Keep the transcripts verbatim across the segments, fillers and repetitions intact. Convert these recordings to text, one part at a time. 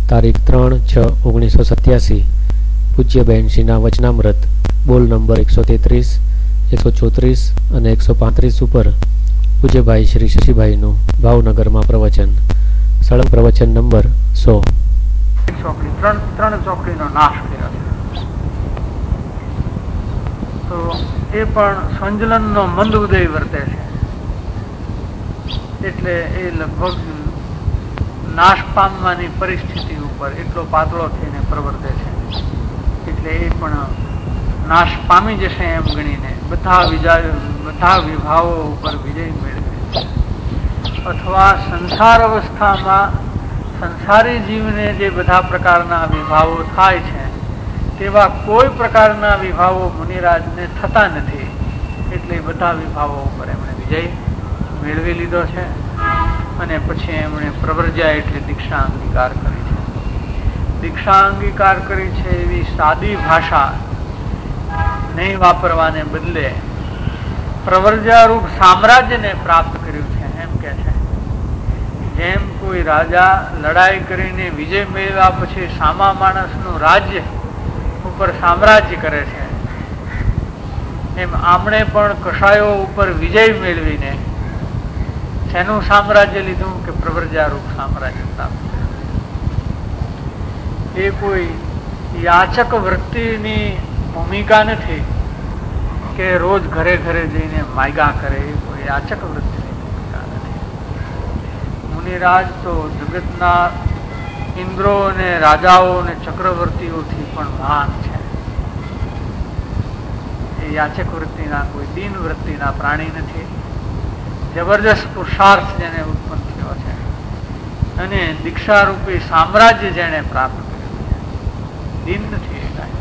તારીખ ત્રણ છ ઓગણીસો સત્યાસી પૂજ્ય બહેનશ્રીના વચનામૃત બોલ નંબર એકસો તેત્રીસ, એકસો ચોત્રીસ અને એકસો પાંત્રીસ ઉપર પૂજ્યભાઈ શ્રી શશીભાઈનું ભાવનગરમાં પ્રવચન. સળંગ પ્રવચન નંબર સો. ચોકડી ત્રણ ત્રણ ચોકડીનો નાશ કર્યો છે. તો એ પણ સંજલનનો મંદ ઉદય વર્તે છે, એટલે એ લગભગ નાશ પામવાની પરિસ્થિતિ ઉપર એટલો પાતળો થઈને પ્રવર્તે છે, એટલે એ પણ નાશ પામી જશે એમ ગણીને બધા વિજા બધા વિભાવો ઉપર વિજય મેળવે છે. અથવા સંસાર અવસ્થામાં સંસારી જીવને જે બધા પ્રકારના વિભાવો થાય છે તેવા કોઈ પ્રકારના વિભાવો મુનિરાજને થતા નથી, એટલે બધા વિભાવો ઉપર એમણે વિજય મેળવી લીધો છે. અને પછી એમણે પ્રવર્જા એટલે દીક્ષા અંગીકાર કરી છે. દીક્ષા અંગીકાર કરી છે એવી સાદી ભાષા નહીં વાપરવાને બદલે પ્રવર્જારૂપ સામ્રાજ્યને પ્રાપ્ત કર્યું છે એમ કે છે. જેમ કોઈ રાજા લડાઈ કરીને વિજય મેળવ્યા પછી સામા માણસનું રાજ્ય ઉપર સામ્રાજ્ય કરે છે, એમ આમણે પણ કષાયો ઉપર વિજય મેળવીને શેનું સામ્રાજ્ય લીધું કે પ્રવર્જારૂપ સામ્રાજ્ય પ્રાપ્ત કર્યું. એ કોઈ યાચક વૃત્તિની ભૂમિકા નથી કે રોજ ઘરે ઘરે જઈને માયગા કરે, એ કોઈ યાચક વૃત્તિની ભૂમિકા નથી. મુનિરાજ તો જગતના ઇન્દ્રો અને રાજાઓ અને ચક્રવર્તીઓથી પણ મહાન છે. એ યાચક વૃત્તિના કોઈ દીન વૃત્તિના પ્રાણી નથી. જબરજસ્ત પુરુષાર્થ જેને ઉત્પન્ન થયો છે અને દીક્ષારૂપી સામ્રાજ્ય જેને પ્રાપ્ત કર્યું છે, દીન નથી.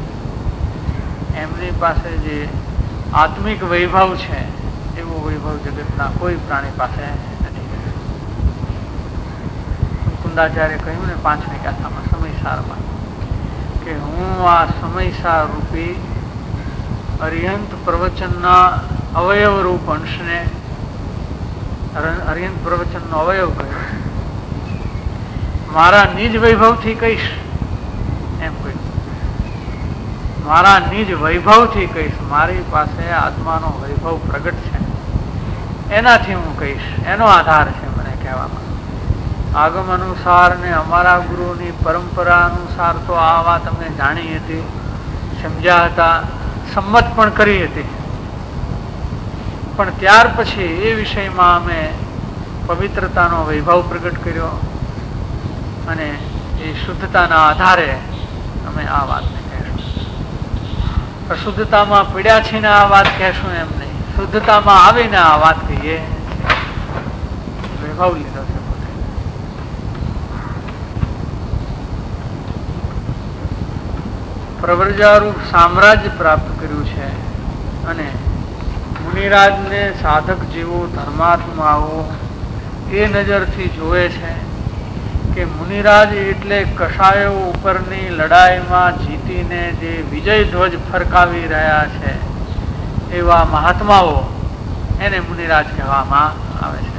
એમની પાસે જે આત્મિક વૈભવ છે એવો વૈભવ જગતના કોઈ પ્રાણી પાસે નથી. કુંદાચાર્ય કહ્યું ને પાંચમી ગાથામાં સમયસારમાં કે હું આ સમયસાર રૂપી અરિહંત પ્રવચનના અવયવ રૂપ અંશને અરિહંત પ્રવચનનો અવયવ કહ્યો, મારા નિજ વૈભવથી કહીશ એમ કહ્યું. મારા નિજ વૈભવથી કહીશ, મારી પાસે આત્માનો વૈભવ પ્રગટ છે એનાથી હું કહીશ, એનો આધાર છે મને કહેવામાં. આગમ અનુસાર ને અમારા ગુરુની પરંપરા અનુસાર તો આ વાત અમે જાણી હતી, સમજ્યા હતા, સંમત પણ કરી હતી. પણ ત્યાર પછી એ વિષયમાં અમે પવિત્રતાનો વૈભવ પ્રગટ કર્યો અને એ શુદ્ધતાના આધારે અમે આ વાતને અશુદ્ધતામાં પીડ્યા છે ને આ વાત કહેશું એમ નહીં, શુદ્ધતામાં આવીને આ વાત કહીએ. વૈભવ લીધો છે પોતે. પ્રવર્જારૂપ સામ્રાજ્ય પ્રાપ્ત કર્યું છે અને મુનિરાજને સાધક જીવો ધર્માત્માઓ એ નજરથી જોવે છે કે મુનિરાજ એટલે કષાયો ઉપરની લડાઈમાં જીતીને જે વિજય ધ્વજ ફરકાવી રહ્યા છે એવા મહાત્માઓ, એને મુનિરાજ કહેવામાં આવે છે.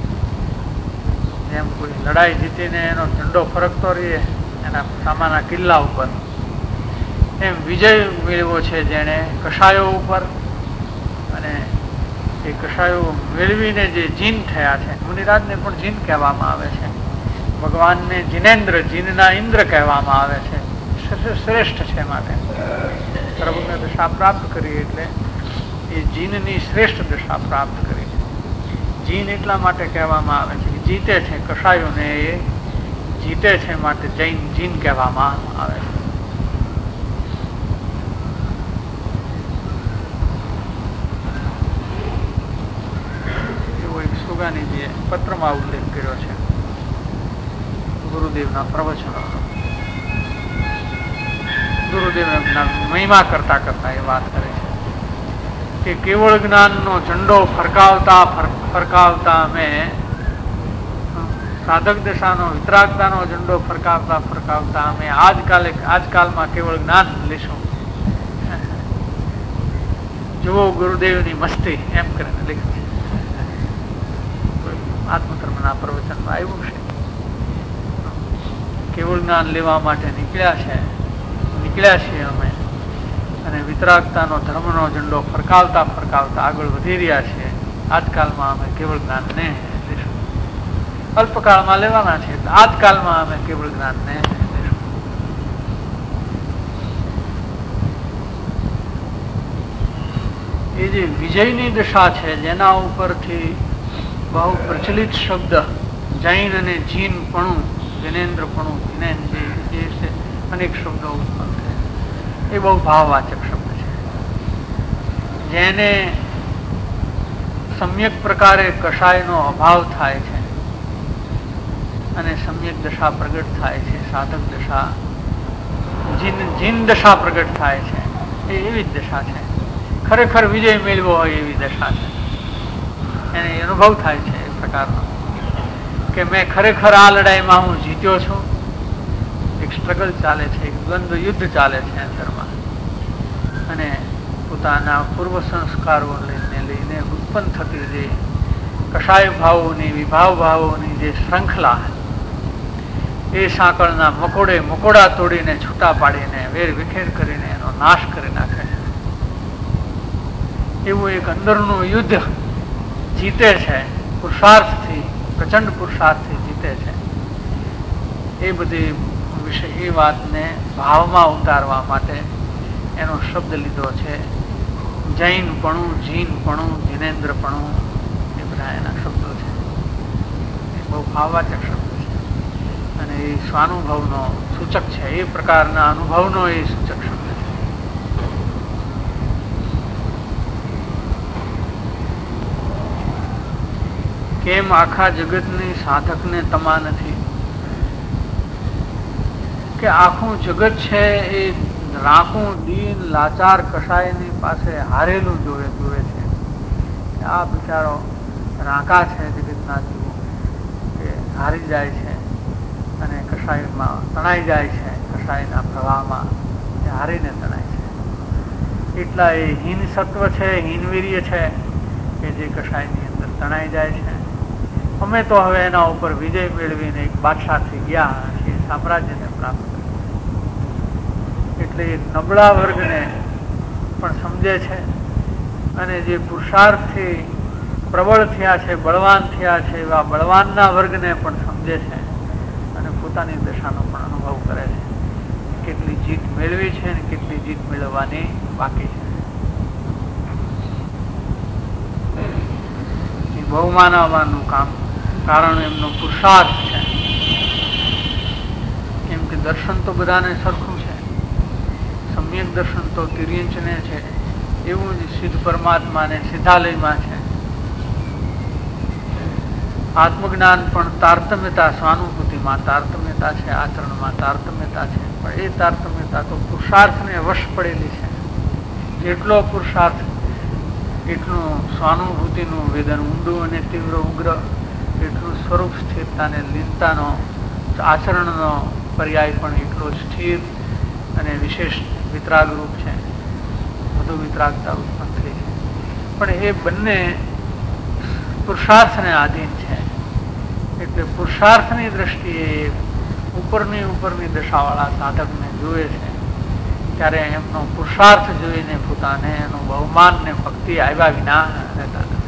જેમ કોઈ લડાઈ જીતીને એનો ઝંડો ફરકતો રહીએ એના સામાના કિલ્લા ઉપર, એમ વિજય મેળવ્યો છે જેને કષાયો ઉપર, અને એ કષાયો મેળવીને જે જીન થયા છે. મુનિરાજને પણ જીન કહેવામાં આવે છે. ભગવાનને જીનેન્દ્ર, જીનના ઇન્દ્ર કહેવામાં આવે છે. શ્રેષ્ઠ છે માટે પ્રભુને દશા પ્રાપ્ત કરી એટલે એ જીનની શ્રેષ્ઠ દશા પ્રાપ્ત કરી છે. જીન એટલા માટે કહેવામાં આવે છે કે જીતે છે કષાયોને, એ જીતે છે માટે જૈન જીન કહેવામાં આવે છે. એવો એક સુગાનીજીએ પત્રમાં ઉલ્લેખ કર્યો છે ગુરુદેવના પ્રવચનો. ગુરુદેવ એમના મહિમા કરતા કરતા એ વાત કરે છે કે કેવળ જ્ઞાનનો ઝંડો ફરકાવતા ફરકાવતા અમે સાધક દશાનો વિતરાગતાનો ઝંડો ફરકાવતા ફરકાવતા અમે આજકાલે આજકાલમાં કેવળ જ્ઞાન લઈશું. જુઓ ગુરુદેવની મસ્તી એમ કરીને લખ્યું. આત્મધર્મના પ્રવચનમાં આવ્યું છે કેવળ જ્ઞાન લેવા માટે નીકળ્યા છે નીકળ્યા છીએ અમે, અને વિતરાગતાનો ધર્મનો ઝંડો ફરકાવતા ફરકાવતા આગળ વધી રહ્યા છીએ. આજકાલમાં અમે કેવળ જ્ઞાનને લેશું. અલ્પકાળમાં લેવાના છે, આજકાલમાં અમે કેવળ જ્ઞાનને લેશું. એ જે વિજયની દશા છે, જેના ઉપરથી બહુ પ્રચલિત શબ્દ જૈન અને જીનપણું, જિનેન્દ્રપણું, જીનેન જે છે, અનેક શબ્દો ઉત્પન્ન થયા, એ બહુ ભાવવાચક શબ્દ છે. જેને સમ્યક પ્રકારે કષાયનો અભાવ થાય છે અને સમ્યક દશા પ્રગટ થાય છે, સાધક દશા, જીન જીન દશા પ્રગટ થાય છે, એ એવી જ દશા છે. ખરેખર વિજય મેળવો હોય એવી દશા છે. એને અનુભવ થાય છે એ પ્રકારનો કે મેં ખરેખર આ લડાઈમાં હું જીત્યો છું. એક સ્ટ્રગલ ચાલે છે, એક દ્વંદ્વ યુદ્ધ ચાલે છે અંદરમાં, અને પોતાના પૂર્વ સંસ્કારો લઈને લઈને ઉત્પન્ન થતી જે કષાય ભાવોની, વિભાવ ભાવોની જે શૃંખલા, એ સાંકળના મકોડે મકોડા તોડીને છૂટા પાડીને વેર વિખેર કરીને એનો નાશ કરી નાખે છે. એવું એક અંદરનું યુદ્ધ જીતે છે, પુરુષાર્થથી, પ્રચંડ પુરુષાર્થથી જીતે છે. એ બધી વિશે એ વાતને ભાવમાં ઉતારવા માટે એનો શબ્દ લીધો છે. જૈનપણું, જીનપણું, જીનેન્દ્રપણું, એ બધા એના શબ્દો છે. એ બહુ ભાવવાચક શબ્દ છે અને એ સ્વાનુભવનો સૂચક છે. એ પ્રકારના અનુભવનો એ સૂચક શબ્દ છે. કેમ આખા જગતની સાધકને તમા નથી? કે આખું જગત છે એ રાખું દીન લાચાર કષાયની પાસે હારેલું જોવે જોવે છે. આ બિચારો રાંકા છે જગતના જીવો, કે હારી જાય છે અને કષાયમાં તણાઈ જાય છે, કષાયના પ્રવાહમાં એ હારીને તણાય છે. એટલા એ હીન સત્વ છે, હીનવીર્ય છે કે જે કષાયની અંદર તણાઈ જાય છે. અમે તો હવે એના ઉપર વિજય મેળવીને એક બાદશાહ થઈ ગયા છીએ, સામ્રાજ્યને પ્રાપ્ત કર્યું. એટલે એ નબળા વર્ગને પણ સમજે છે અને જે પુરુષાર્થથી પ્રબળ થયા છે, બળવાન થયા છે, એવા બળવાનના વર્ગને પણ સમજે છે અને પોતાની દશાનો પણ અનુભવ કરે છે. કેટલી જીત મેળવી છે અને કેટલી જીત મેળવવાની બાકી છે. એ બહુમાન આવવાનું કામ કારણ એમનો પુરુષાર્થ છે. કેમ કે દર્શન તો બધાને સરખું છે. સમ્યક દર્શન તો તિર્યંચને છે, એવું જ સિદ્ધ પરમાત્માને સિદ્ધાલયમાં છે. આત્મજ્ઞાન પણ તારતમ્યતા, સ્વાનુભૂતિમાં તારતમ્યતા છે, આચરણમાં તારતમ્યતા છે. પણ એ તારતમ્યતા તો પુરુષાર્થને વશ પડેલી છે. જેટલો પુરુષાર્થ એટલું સ્વાનુભૂતિનું વેદન ઊંડું અને તીવ્ર ઉગ્ર, એટલું સ્વરૂપ સ્થિરતાને લીનતાનો આચરણનો પર્યાય પણ એટલો સ્થિર અને વિશેષ વિતરાગ રૂપ છે. વધુ વિતરાગતા ઉત્પન્ન થઈ છે. પણ એ બંને પુરુષાર્થને આધીન છે. એટલે પુરુષાર્થની દ્રષ્ટિએ ઉપરની ઉપરની દશાવાળા સાધકને જુએ છે ત્યારે એમનો પુરુષાર્થ જોઈને પોતાને એનું બહુમાન ને ભક્તિ આવ્યા વિના રહેતા નથી.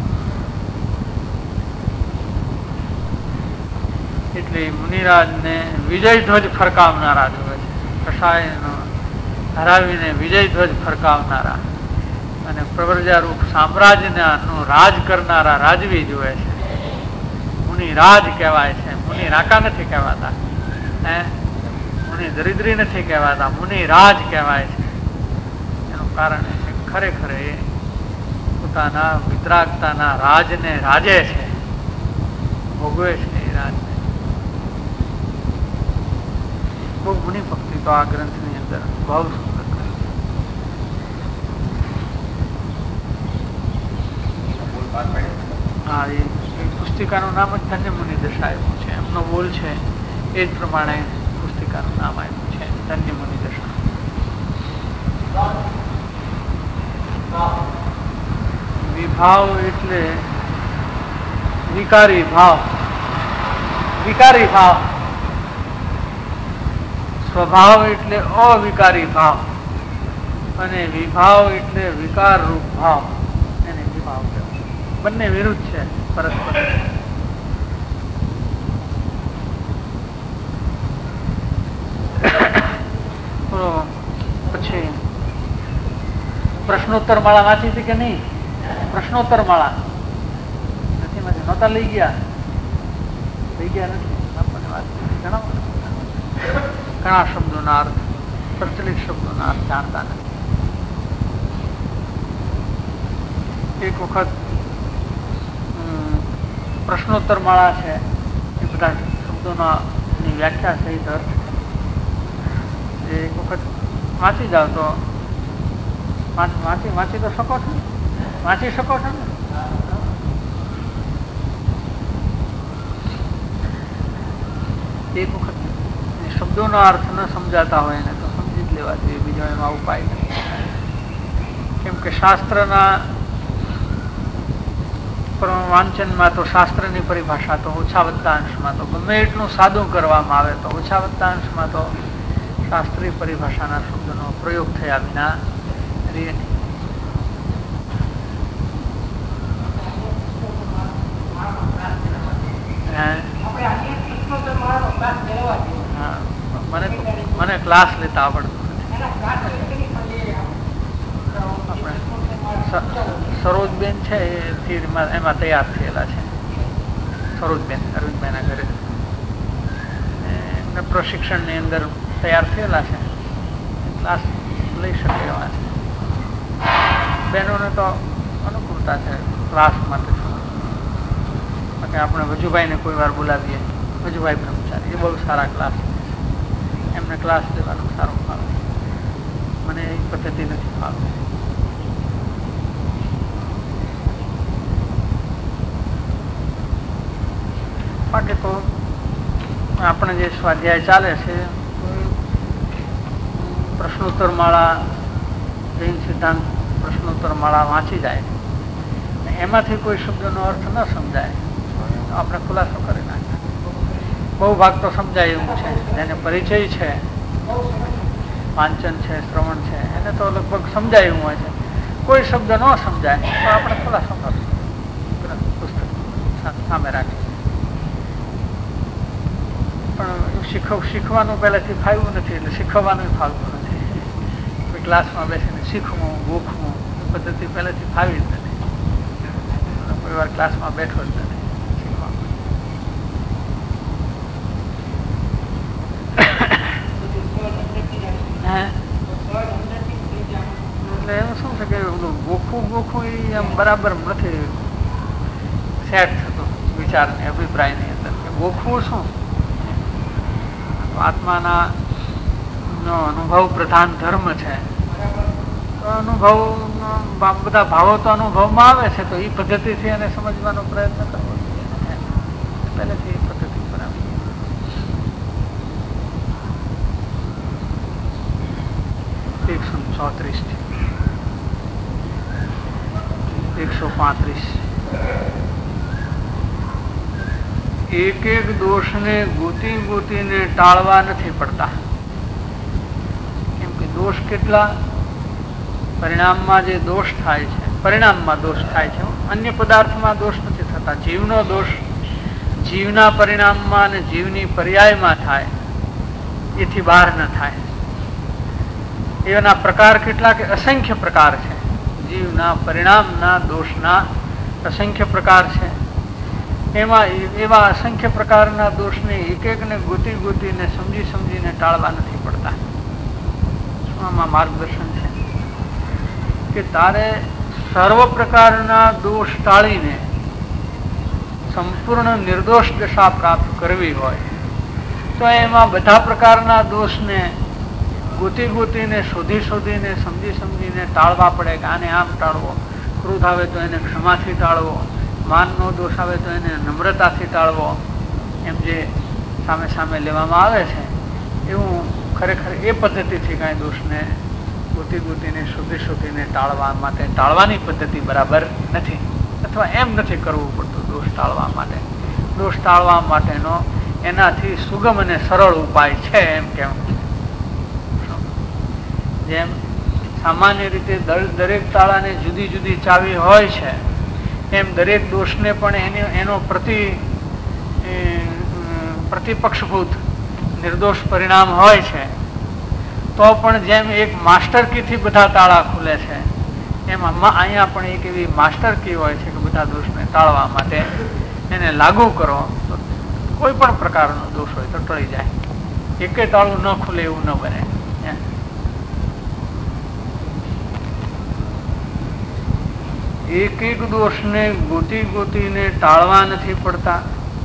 એટલે મુનિરાજને વિજય ધ્વજ ફરકાવનારા જોવે છે. કષાયનો હરાવીને વિજય ધ્વજ ફરકાવનારા અને પ્રવર્જારૂપ સામ્રાજ્યનું રાજ કરનારા રાજવી જોવે છે. મુનિ રાજ કહેવાય છે. મુનિ રાકા નથી કહેવાતા, હે મુનિ દરિદ્રી નથી કહેવાતા, મુનિ રાજ કહેવાય છે. એનું કારણ એ છે ખરેખર એ પોતાના વિતરાગતાના રાજને રાજે છે, ભોગવે છે એ રાજને. બહુ મુનિ ભક્તિ તો આ ગ્રંથની અંદર બહુ સુંદર કરી છે. હા, એ પુસ્તિકાનું નામ જ ધન્ય મુનિ દશા આપ્યું છે. એમનો બોલ છે એ જ પ્રમાણે પુસ્તિકાનું નામ આપ્યું છે, ધન્ય મુનિ દશા. વિભાવ એટલે વિકારી ભાવ. વિકારી ભાવ સ્વભાવ એટલે અવિકારી ભાવ અને વિભાવ એટલે વિકાર રૂપ ભાવ, એને વિભાવ કહેવાય. બંને વિરુદ્ધ છે પરસ્પર. પછી પ્રશ્નોત્તર માળા વાંચી હતી કે નહીં? પ્રશ્નોત્તર માળા નથી વાંચી? નહોતા લઈ ગયા? લઈ ગયા નથી? આપણને વાત ઘણા ઘણા શબ્દોના અર્થ, પ્રચલિત શબ્દોના અર્થ જાણતા નથી. એક વખત પ્રશ્નોત્તર માળા છે એ બધા શબ્દોના ની વ્યાખ્યા સહિત અર્થ એક વખત વાંચી જાવ તો વાંચી વાંચી તો શકો છો ને? વાંચી શકો છો ને? એક વખત શબ્દોનો અર્થ ન સમજાતા હોય ને તો સમજી જ લેવા જોઈએ, બીજો એમાં ઉપાય નથી. કેમ કે શાસ્ત્રના વાંચનમાં તો શાસ્ત્રની પરિભાષા તો ઓછા વત્તા અંશમાં તો ગમે એટલું સાદું કરવામાં આવે તો ઓછા વત્તા અંશમાં તો શાસ્ત્રીય પરિભાષાના શબ્દોનો પ્રયોગ થયા વિના રહે નહીં. મને મને ક્લાસ લેતા આવડતું નથી. સરોજબેન છે એ એમાં તૈયાર થયેલા છે. સરોજબેન અરવિંદભાઈના ઘરે એમને પ્રશિક્ષણની અંદર તૈયાર થયેલા છે, ક્લાસ લઈ શકે એવા છે. બહેનોને તો અનુકૂળતા છે ક્લાસ માટે. બાકી આપણે વજુભાઈને કોઈ વાર બોલાવીએ, વજુભાઈ બ્રહ્મચારી, એ બહુ સારા ક્લાસ, એમને ક્લાસ લેવાનું સારું ફાવે. મને એ પદ્ધતિ નથી ફાવતી. બાકી તો આપણે જે સ્વાધ્યાય ચાલે છે પ્રશ્નોત્તર માળા, જૈન સિદ્ધાંત પ્રશ્નોત્તર માળા વાંચી જાય, એમાંથી કોઈ શબ્દનો અર્થ ન સમજાય તો આપણે ખુલાસો કરી નાખીએ. બહુ ભાગ તો સમજાય એવું છે, જેને પરિચય છે, વાંચન છે, શ્રવણ છે, એને તો લગભગ સમજાય એવું હોય છે. કોઈ શબ્દ ન સમજાય તો આપણે ખુલાસો કરીશું, પુસ્તક સામે રાખીએ. પણ શીખવ શીખવાનું પહેલાથી ફાવ્યું નથી એટલે શીખવવાનું ફાવતું નથી. કોઈ ક્લાસમાં બેસીને શીખવું, ગોખવું એ પદ્ધતિ પહેલાથી ફાવી જ નથી. કોઈ વાર ક્લાસમાં બેઠો જ નથી શીખવામાં. એટલે એનું શું છે કે ગોખવું ગોખવું એ આમ બરાબર નથી સેટ થતું વિચારની, અભિપ્રાયની અંદર. ગોખવું શું? આત્માના નો અનુભવ પ્રધાન ધર્મ છે. તો અનુભવ બધા ભાવો તો અનુભવમાં આવે છે, તો એ પદ્ધતિથી એને સમજવાનો પ્રયત્ન કરવો જોઈએ. પહેલેથી એ પદ્ધતિ પર આવી એકસો ચોત્રીસ થી એકસો પાંત્રીસ એક એક દોષને ગોતી ગોતીને ટાળવા નથી પડતા. કેમ કે દોષ કેટલા? પરિણામમાં જે દોષ થાય છે, પરિણામમાં દોષ થાય છે, અન્ય પદાર્થમાં દોષ નથી થતા. જીવનો દોષ જીવના પરિણામમાં અને જીવની પર્યાયમાં થાય, એથી બહાર ન થાય. એના પ્રકાર કેટલા કે અસંખ્ય પ્રકાર છે. જીવના પરિણામના દોષના અસંખ્ય પ્રકાર છે. એમાં એવા અસંખ્ય પ્રકારના દોષને એક એકને ગોતી ગોતીને સમજી સમજીને ટાળવા નથી પડતા. આમાં માર્ગદર્શન છે કે તારે સર્વ પ્રકારના દોષ ટાળીને સંપૂર્ણ નિર્દોષ દશા પ્રાપ્ત કરવી હોય તો એમાં બધા પ્રકારના દોષને ગોતી ગોતીને શોધી શોધીને સમજી સમજીને ટાળવા પડે. કે આને આમ ટાળવો, ક્રોધ આવે તો એને ક્ષમાથી ટાળવો, માનનો દોષ આવે તો એને નમ્રતાથી ટાળવો, એમ જે સામે સામે લેવામાં આવે છે એવું ખરેખર એ પદ્ધતિથી કાંઈ દોષને ગોતી ગોતીને શોધી શોધીને ટાળવા માટે ટાળવાની પદ્ધતિ બરાબર નથી, અથવા એમ નથી કરવું પડતું દોષ ટાળવા માટે. દોષ ટાળવા માટેનો એનાથી સુગમ અને સરળ ઉપાય છે એમ કેમ જેમ સામાન્ય રીતે દરેક તાળાને જુદી જુદી ચાવી હોય છે, એમ દરેક દોષને પણ એની એનો પ્રતિ પ્રતિપક્ષભૂત નિર્દોષ પરિણામ હોય છે. તો પણ જેમ એક માસ્ટર કીથી બધા તાળા ખુલે છે, એમ અહીંયા પણ એક એવી માસ્ટર કી હોય છે કે બધા દોષને ટાળવા માટે એને લાગુ કરો તો કોઈ પણ પ્રકારનો દોષ હોય તો ટળી જાય. એકે તાળું ન ખુલે એવું ન બને. એક એક દોષને ગોતી ગોતીને ટાળવા નથી પડતા.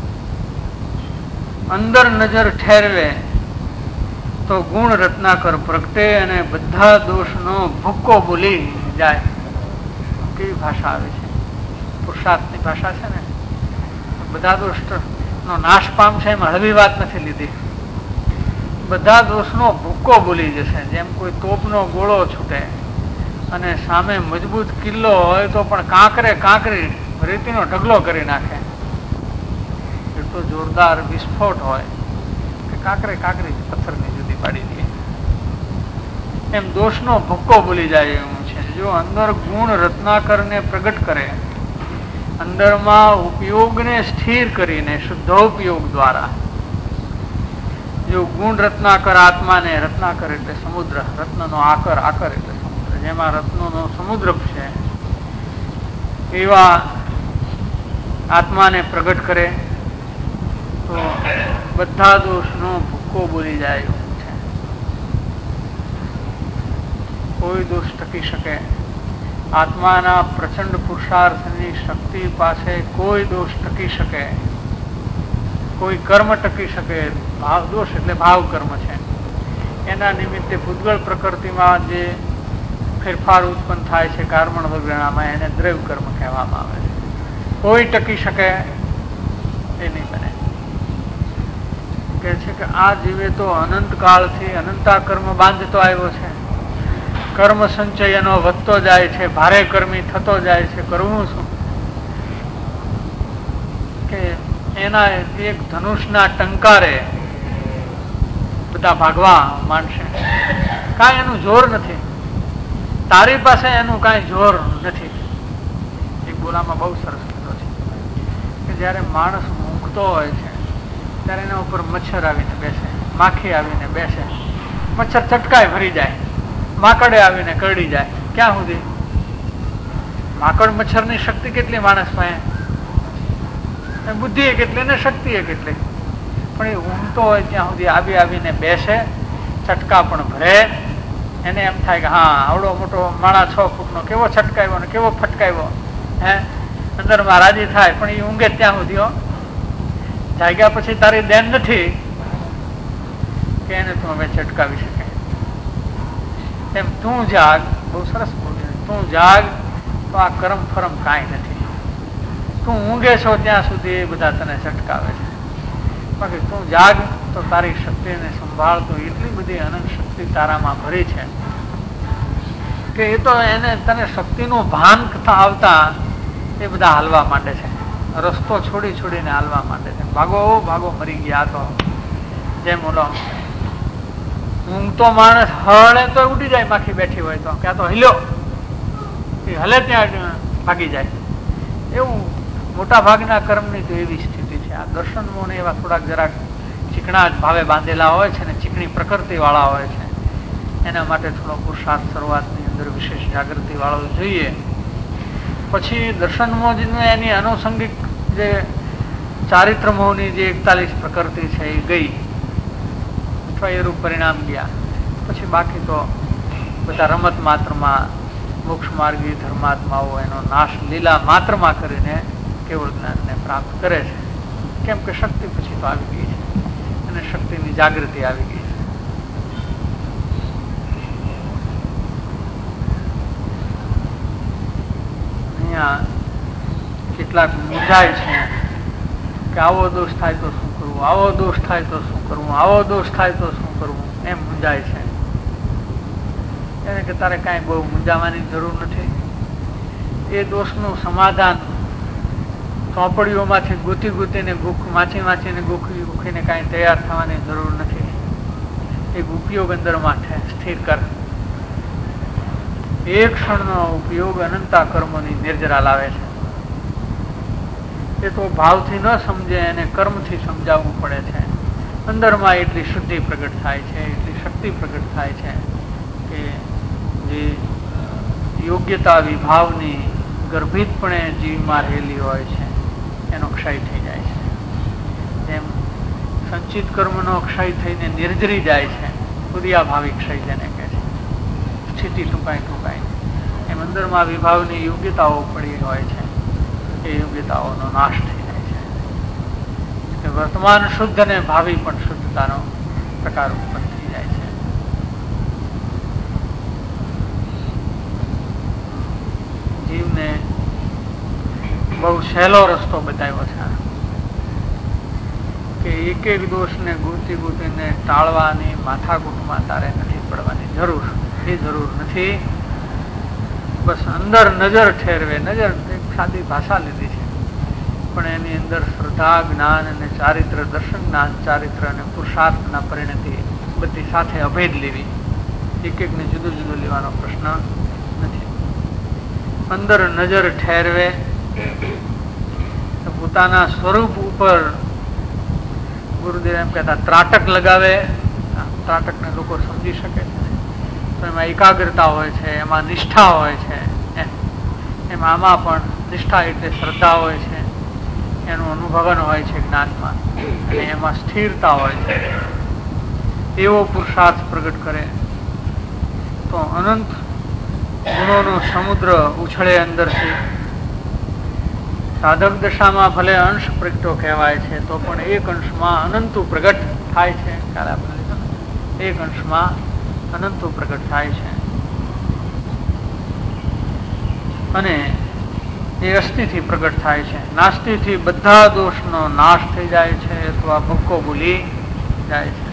અંદર નજર ઠેરવે તો ગુણ રત્નાકર પ્રગટે અને બધા દોષનો ભૂક્કો બોલી જાય. કેવી ભાષા આવે છે, પુરુષાર્થની ભાષા છે ને. બધા દોષ નો નાશ પામશે એમ હળવી વાત નથી લીધી. બધા દોષનો ભૂક્કો બોલી જશે. જેમ કોઈ તોપનો ગોળો છૂટે અને સામે મજબૂત કિલ્લો હોય તો પણ કાંકરે કાંકરી રેતીનો ઢગલો કરી નાખે. એટલો જોરદાર વિસ્ફોટ હોય કે કાંકરે કાંકરી પથ્થરની જુદી પાડી દે. એમ દોષનો ભૂક્કો બોલી જાય એવું છે. જો અંદર ગુણ રત્નાકરને પ્રગટ કરે, અંદરમાં ઉપયોગને સ્થિર કરીને શુદ્ધોપયોગ દ્વારા, જો ગુણ રત્નાકર આત્માને, રત્નાકર એટલે સમુદ્ર, રત્નનો આકર, આકર એટલે સમુદ્ર, જેમાં રત્નોનો સમુદ્ર છે, એવા આત્માને પ્રગટ કરે તો બધા દોષનો ભૂક્કો બોલી જાય એવું છે. કોઈ દોષ ટકી શકે? આત્માના પ્રચંડ પુરુષાર્થની શક્તિ પાસે કોઈ દોષ ટકી શકે? કોઈ કર્મ ટકી શકે? ભાવ દોષ એટલે ભાવ કર્મ છે. એના નિમિત્તે ભૂતગળ પ્રકૃતિમાં જે ફેરફાર ઉત્પન્ન થાય છે કાર્બન વગેરેમાં, એને દ્રવ્ય કર્મ કહેવામાં આવે છે. કોઈ ટકી શકે એ નહીં બને. કે છે કે આ જીવે તો અનંત કાળથી અનંતા કર્મ બાંધતો આવ્યો છે. કર્મ સંચય એનો વધતો જાય છે, ભારે કર્મી થતો જાય છે. કરવું શું? કે એના એક ધનુષના ટંકારે બધા ભાગવા માંડશે. કાંઈ એનું જોર નથી. તારી પાસે એનું કાંઈ જોર નથી. એક બોલામાં બહુ સરસ કીધો છે કે જયારે માણસ મૂકતો હોય છે ત્યારે એના ઉપર મચ્છર આવીને બેસે, માખી આવીને બેસે, મચ્છર ચટકાય ભરી જાય, માકડે આવીને કરડી જાય. ક્યાં સુધી? માકડ મચ્છરની શક્તિ કેટલી માણસ પાસે? બુદ્ધિ એ કેટલી ને શક્તિ એ કેટલી. પણ એ ઊંઘતો હોય ત્યાં સુધી આવી આવીને બેસે, ચટકા પણ ભરે. એને એમ થાય કે હા આવડો મોટો માણા છ ફૂટનો કેવો છટકાવ્યો ને કેવો ફટકાવ્યો, હે અંદરમાં રાજી થાય. પણ એ ઊંઘે ત્યાં સુધી હો. જાગ્યા પછી તારી દેન નથી કે એને તું હવે ચટકાવી શકે. એમ તું જાગ, બહુ સરસ બોલ્યું, તું જાગ તો આ કરમ ફરમ કાંઈ નથી. તું ઊંઘે છો ત્યાં સુધી એ બધા તને ચટકાવે છે. બાકી તું જાગ તો તારી શક્તિને સંભાળતો એટલી બધી અનંત શક્તિ તારામાં ભરી છે કે એ તો એને તને શક્તિનું ભાન આવતા એ બધા હાલવા માંડે છે. રસ્તો છોડી છોડીને હાલવા માંડે છે. ભાગો ભાગો, મરી ગયા. તો જેમ ઓલો ઊંઘતો માણસ હળે તો ઉડી જાય, માખી બેઠી હોય તો, ક્યાં તો હિલ્યો, એ હલે ત્યાં ભાગી જાય. એવું મોટા ભાગના કર્મની તો એવી સ્થિતિ છે. આ દર્શનમો ને એવા થોડાક જરાક ચીકણા ભાવે બાંધેલા હોય છે ને ચીકણી પ્રકૃતિ વાળા હોય છે, એના માટે થોડો પુરુષાર્થ શરૂઆતની અંદર વિશેષ જાગૃતિ વાળો જોઈએ. પછી દર્શનમો એની અનુસંગિક જે ચારિત્ર મોહની જે એકતાલીસ પ્રકૃતિ છે એ ગઈ, અથવા એનું પરિણામ ગયા. પછી બાકી તો બધા રમત માત્રમાં મોક્ષ માર્ગી ધર્માત્માઓ એનો નાશ લીલા માત્રમાં કરીને કેવળ જ્ઞાનને પ્રાપ્ત કરે છે. કેમ કે શક્તિ પછી તો આવી ગઈ છે અને શક્તિની જાગૃતિ આવી ગઈ છે. અહીંયા કેટલાક મૂંઝાય છે કે આવો દોષ થાય તો શું કરવું, આવો દોષ થાય તો શું કરવું, આવો દોષ થાય તો શું કરવું, એમ મૂંઝાય છે. એને કે તારે કાંઈ બહુ મૂંઝાવાની જરૂર નથી. એ દોષનું સમાધાન ચોપડીઓમાંથી ગૂંથી ગૂંથીને ગુખ માછી માછીને ગુખી ગુખીને કાંઈ તૈયાર થવાની જરૂર નથી. એક ઉપયોગ અંદરમાં સ્થિર કર. એક ક્ષણનો ઉપયોગ અનંતા કર્મોની નિર્જરા લાવે છે. એ તો ભાવથી ન સમજે, એને કર્મથી સમજાવવું પડે છે. અંદરમાં એટલી શુદ્ધિ પ્રગટ થાય છે, એટલી શક્તિ પ્રગટ થાય છે કે જે યોગ્યતા વિભાવની ગર્ભિતપણે જીવમાં રહેલી હોય છે એનો ક્ષય થઈ જાય છે. જેમ સંચિત કર્મનો ક્ષય થઈને નિર્જરી જાય છે, ઉદયાભાવી ક્ષય જેને કહે છે, સ્થિતિ ટૂંકાઈ ટૂંકાઈ, એમ અંદરમાં વિભાવની યોગ્યતાઓ પડી હોય છે, એ યોગ્યતાઓનો નાશ થઈ જાય છે. વર્તમાન શુદ્ધ અને ભાવિ પણ શુદ્ધતાનો પ્રકાર ઉત્પન્ન થઈ જાય છે. જીવને બહુ સહેલો રસ્તો બતાવ્યો છે કે એક એક દોષને ગૂંથી ગૂંથીને ટાળવાની માથાકૂટમાં તારે નથી પડવાની જરૂર. એ જરૂર નથી. બસ અંદર નજર ઠેરવે. નજર એક સાદી ભાષા લીધી છે, પણ એની અંદર શ્રદ્ધા, જ્ઞાન અને ચારિત્ર, દર્શન જ્ઞાન ચારિત્ર અને પુરુષાર્થના પરિણતિ બધી સાથે અભેદ લેવી. એક એકને જુદું જુદું લેવાનો પ્રશ્ન નથી. અંદર નજર ઠેરવે, પોતાના સ્વરૂપ ઉપર ગુરુદેવ એમ કહેતા ત્રાટક લગાવે. ત્રાટકને લોકો સમજી શકે છે. તો એમાં એકાગ્રતા હોય છે, એમાં નિષ્ઠા હોય છે. એમાં આમાં પણ નિષ્ઠા એટલે શ્રદ્ધા હોય છે, એનું અનુભવન હોય છે જ્ઞાનમાં, અને એમાં સ્થિરતા હોય છે. એવો પુરુષાર્થ પ્રગટ કરે તો અનંત ગુણોનો સમુદ્ર ઉછળે અંદરથી. સાધક દશામાં ભલે અંશ પ્રગટો કહેવાય છે, તો પણ એક અંશમાં અનંતું પ્રગટ થાય છે. કાલે આપણે એક અંશમાં અનંતું પ્રગટ થાય છે, અને એ અસ્થિથી પ્રગટ થાય છે. નાસ્તિથી બધા દોષનો નાશ થઈ જાય છે, અથવા ભૂક્કો ભૂલી જાય છે.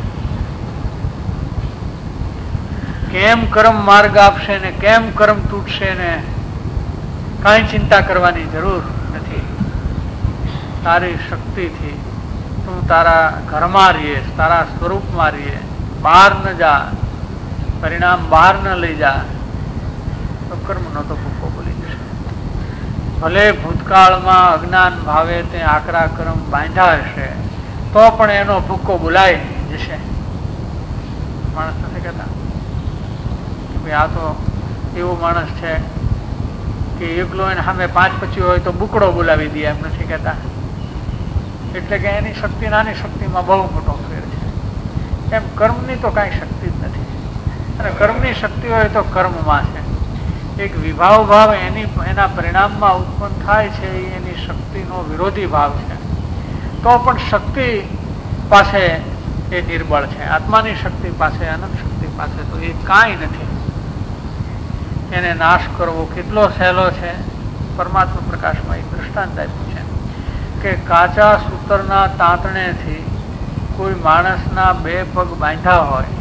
કેમ કર્મ માર્ગ આપશે ને કેમ કર્મ તૂટશે ને કાંઈ ચિંતા કરવાની જરૂર નથી. તારી શક્તિથી તું તારા ઘરમાં રહીએ, તારા સ્વરૂપમાં રહીએ, બહાર ન જા, પરિણામ બહાર ન લઈ જા, તો કર્મનો તો ભૂકો બોલી જશે. ભલે ભૂતકાળમાં અજ્ઞાન ભાવે તે આકરા કર્મ બાંધ્યા હશે, તો પણ એનો ભૂકો બોલાય જશે. માણસ નથી કહેતા આ તો એવો માણસ છે કે એકલો એને સામે પાંચ પચી હોય તો બુકડો બોલાવી દે, એમ નથી કહેતા. એટલે કે એની શક્તિ નાની શક્તિમાં બહુ મોટો ફેર છે. એમ કર્મની તો કાંઈ શક્તિ જ નથી, અને કર્મની શક્તિ હોય તો કર્મમાં છે. એક વિભાવ ભાવ એની એના પરિણામમાં ઉત્પન્ન થાય છે, એ એની શક્તિનો વિરોધી ભાવ છે. તો પણ શક્તિ પાસે એ નિર્બળ છે. આત્માની શક્તિ પાસે, અનંત શક્તિ પાસે તો એ કાંઈ નથી. એને નાશ કરવો કેટલો સહેલો છે. પરમાત્મા પ્રકાશમાં એક દૃષ્ટાંત આપ્યું છે કે કાચા સૂતરના તાંતણેથી કોઈ માણસના બે પગ બાંધ્યા હોય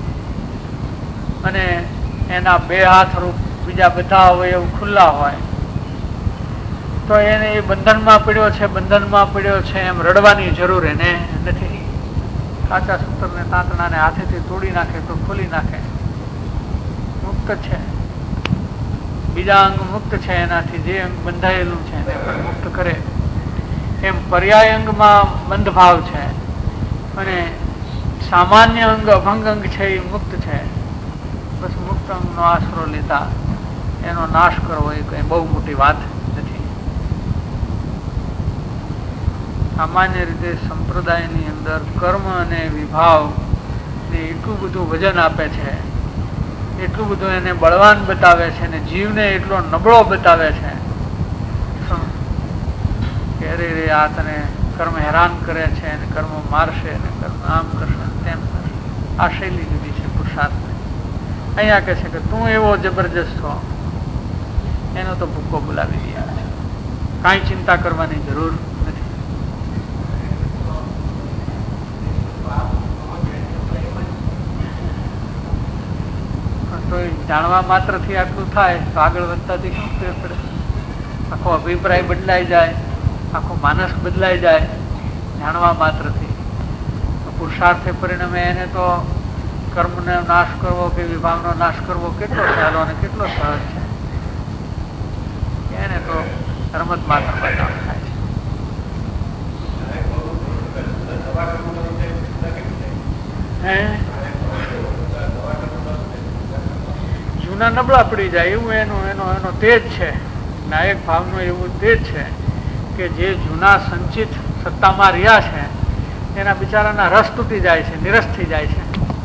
અને એના બે હાથ રૂપ બીજા બધા અવયવ ખુલ્લા હોય, તો એને એ બંધનમાં પડ્યો છે, બંધનમાં પડ્યો છે એમ રડવાની જરૂર એને નથી. કાચા સૂતરને તાંતણાને હાથેથી તોડી નાખે તો ખોલી નાખે, મુક્ત છે. બીજા અંગ મુક્ત છે, એનાથી જે અંગ બંધાયેલું છે એને પણ મુક્ત કરે. એમ પર્યાય અંગમાં બંધભાવ છે, અને સામાન્ય અંગ અભંગ અંગ છે એ મુક્ત છે. બસ મુક્ત અંગનો આશરો લેતા એનો નાશ કરવો એ કઈ બહુ મોટી વાત નથી. સામાન્ય રીતે સંપ્રદાયની અંદર કર્મ અને વિભાવ ને એટલું બધું વજન આપે છે, એટલું બધું એને બળવાન બતાવે છે, ને જીવને એટલો નબળો બતાવે છે કે અરે રે આ તને કર્મ હેરાન કરે છે, અને કર્મ મારશે, ને કર્મ આમ કરશે તેમ કરશે. આ શૈલી જુદી છે પુરુષાર્થ. અહીંયા કહે છે કે તું એવો જબરજસ્ત હો, એનો તો ભૂકો બોલાવી દે. કાંઈ ચિંતા કરવાની જરૂર નથી. તો જાણવા માત્ર થી આટલું થાય તો આગળ વધતાથી શું ફેર પડે? આખો અભિપ્રાય બદલાઈ જાય, આખો માનસ બદલાઈ જાય જાણવા માત્રથી. પુરુષાર્થે પરિણામે એને તો કર્મનો નાશ કરવો કે વિભાવનો નાશ કરવો કેટલો સહેલો અને કેટલો સહજ છે. એને તો રમત માત્ર કામ થાય છે. જૂના નબળા પડી જાય એવું એનો એનો એનો તેજ છે. નાયક ભાવનો એવું તેજ છે કે જે જૂના સંચિત સત્તામાં રહ્યા છે એના બિચારાના રસ તૂટી જાય છે, નિરસ થઈ જાય છે.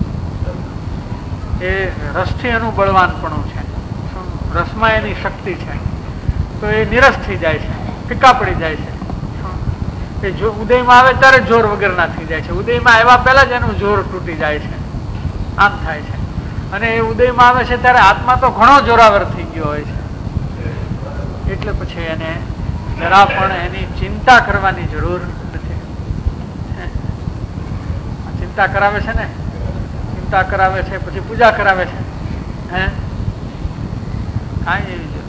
એ રસથી એનું બળવાનપણું છે, રસમાં એની શક્તિ છે, તો એ નિરસ થઈ જાય છે, ફીકા પડી જાય છે. એ જો ઉદયમાં આવે ત્યારે જોર વગરના થઈ જાય છે. ઉદયમાં આવ્યા પહેલા જ એનું જોર તૂટી જાય છે. આમ થાય છે. અને એ ઉદયમાં આવે છે ત્યારે આત્મા તો ઘણો જોરાવર થઈ ગયો હોય છે. એટલે પછી એને જરા પણ એની ચિંતા કરવાની જરૂર નથી. ચિંતા કરાવે છે ને, ચિંતા કરાવે છે, પછી પૂજા કરાવે છે. હે કાંઈ એવી જરૂર.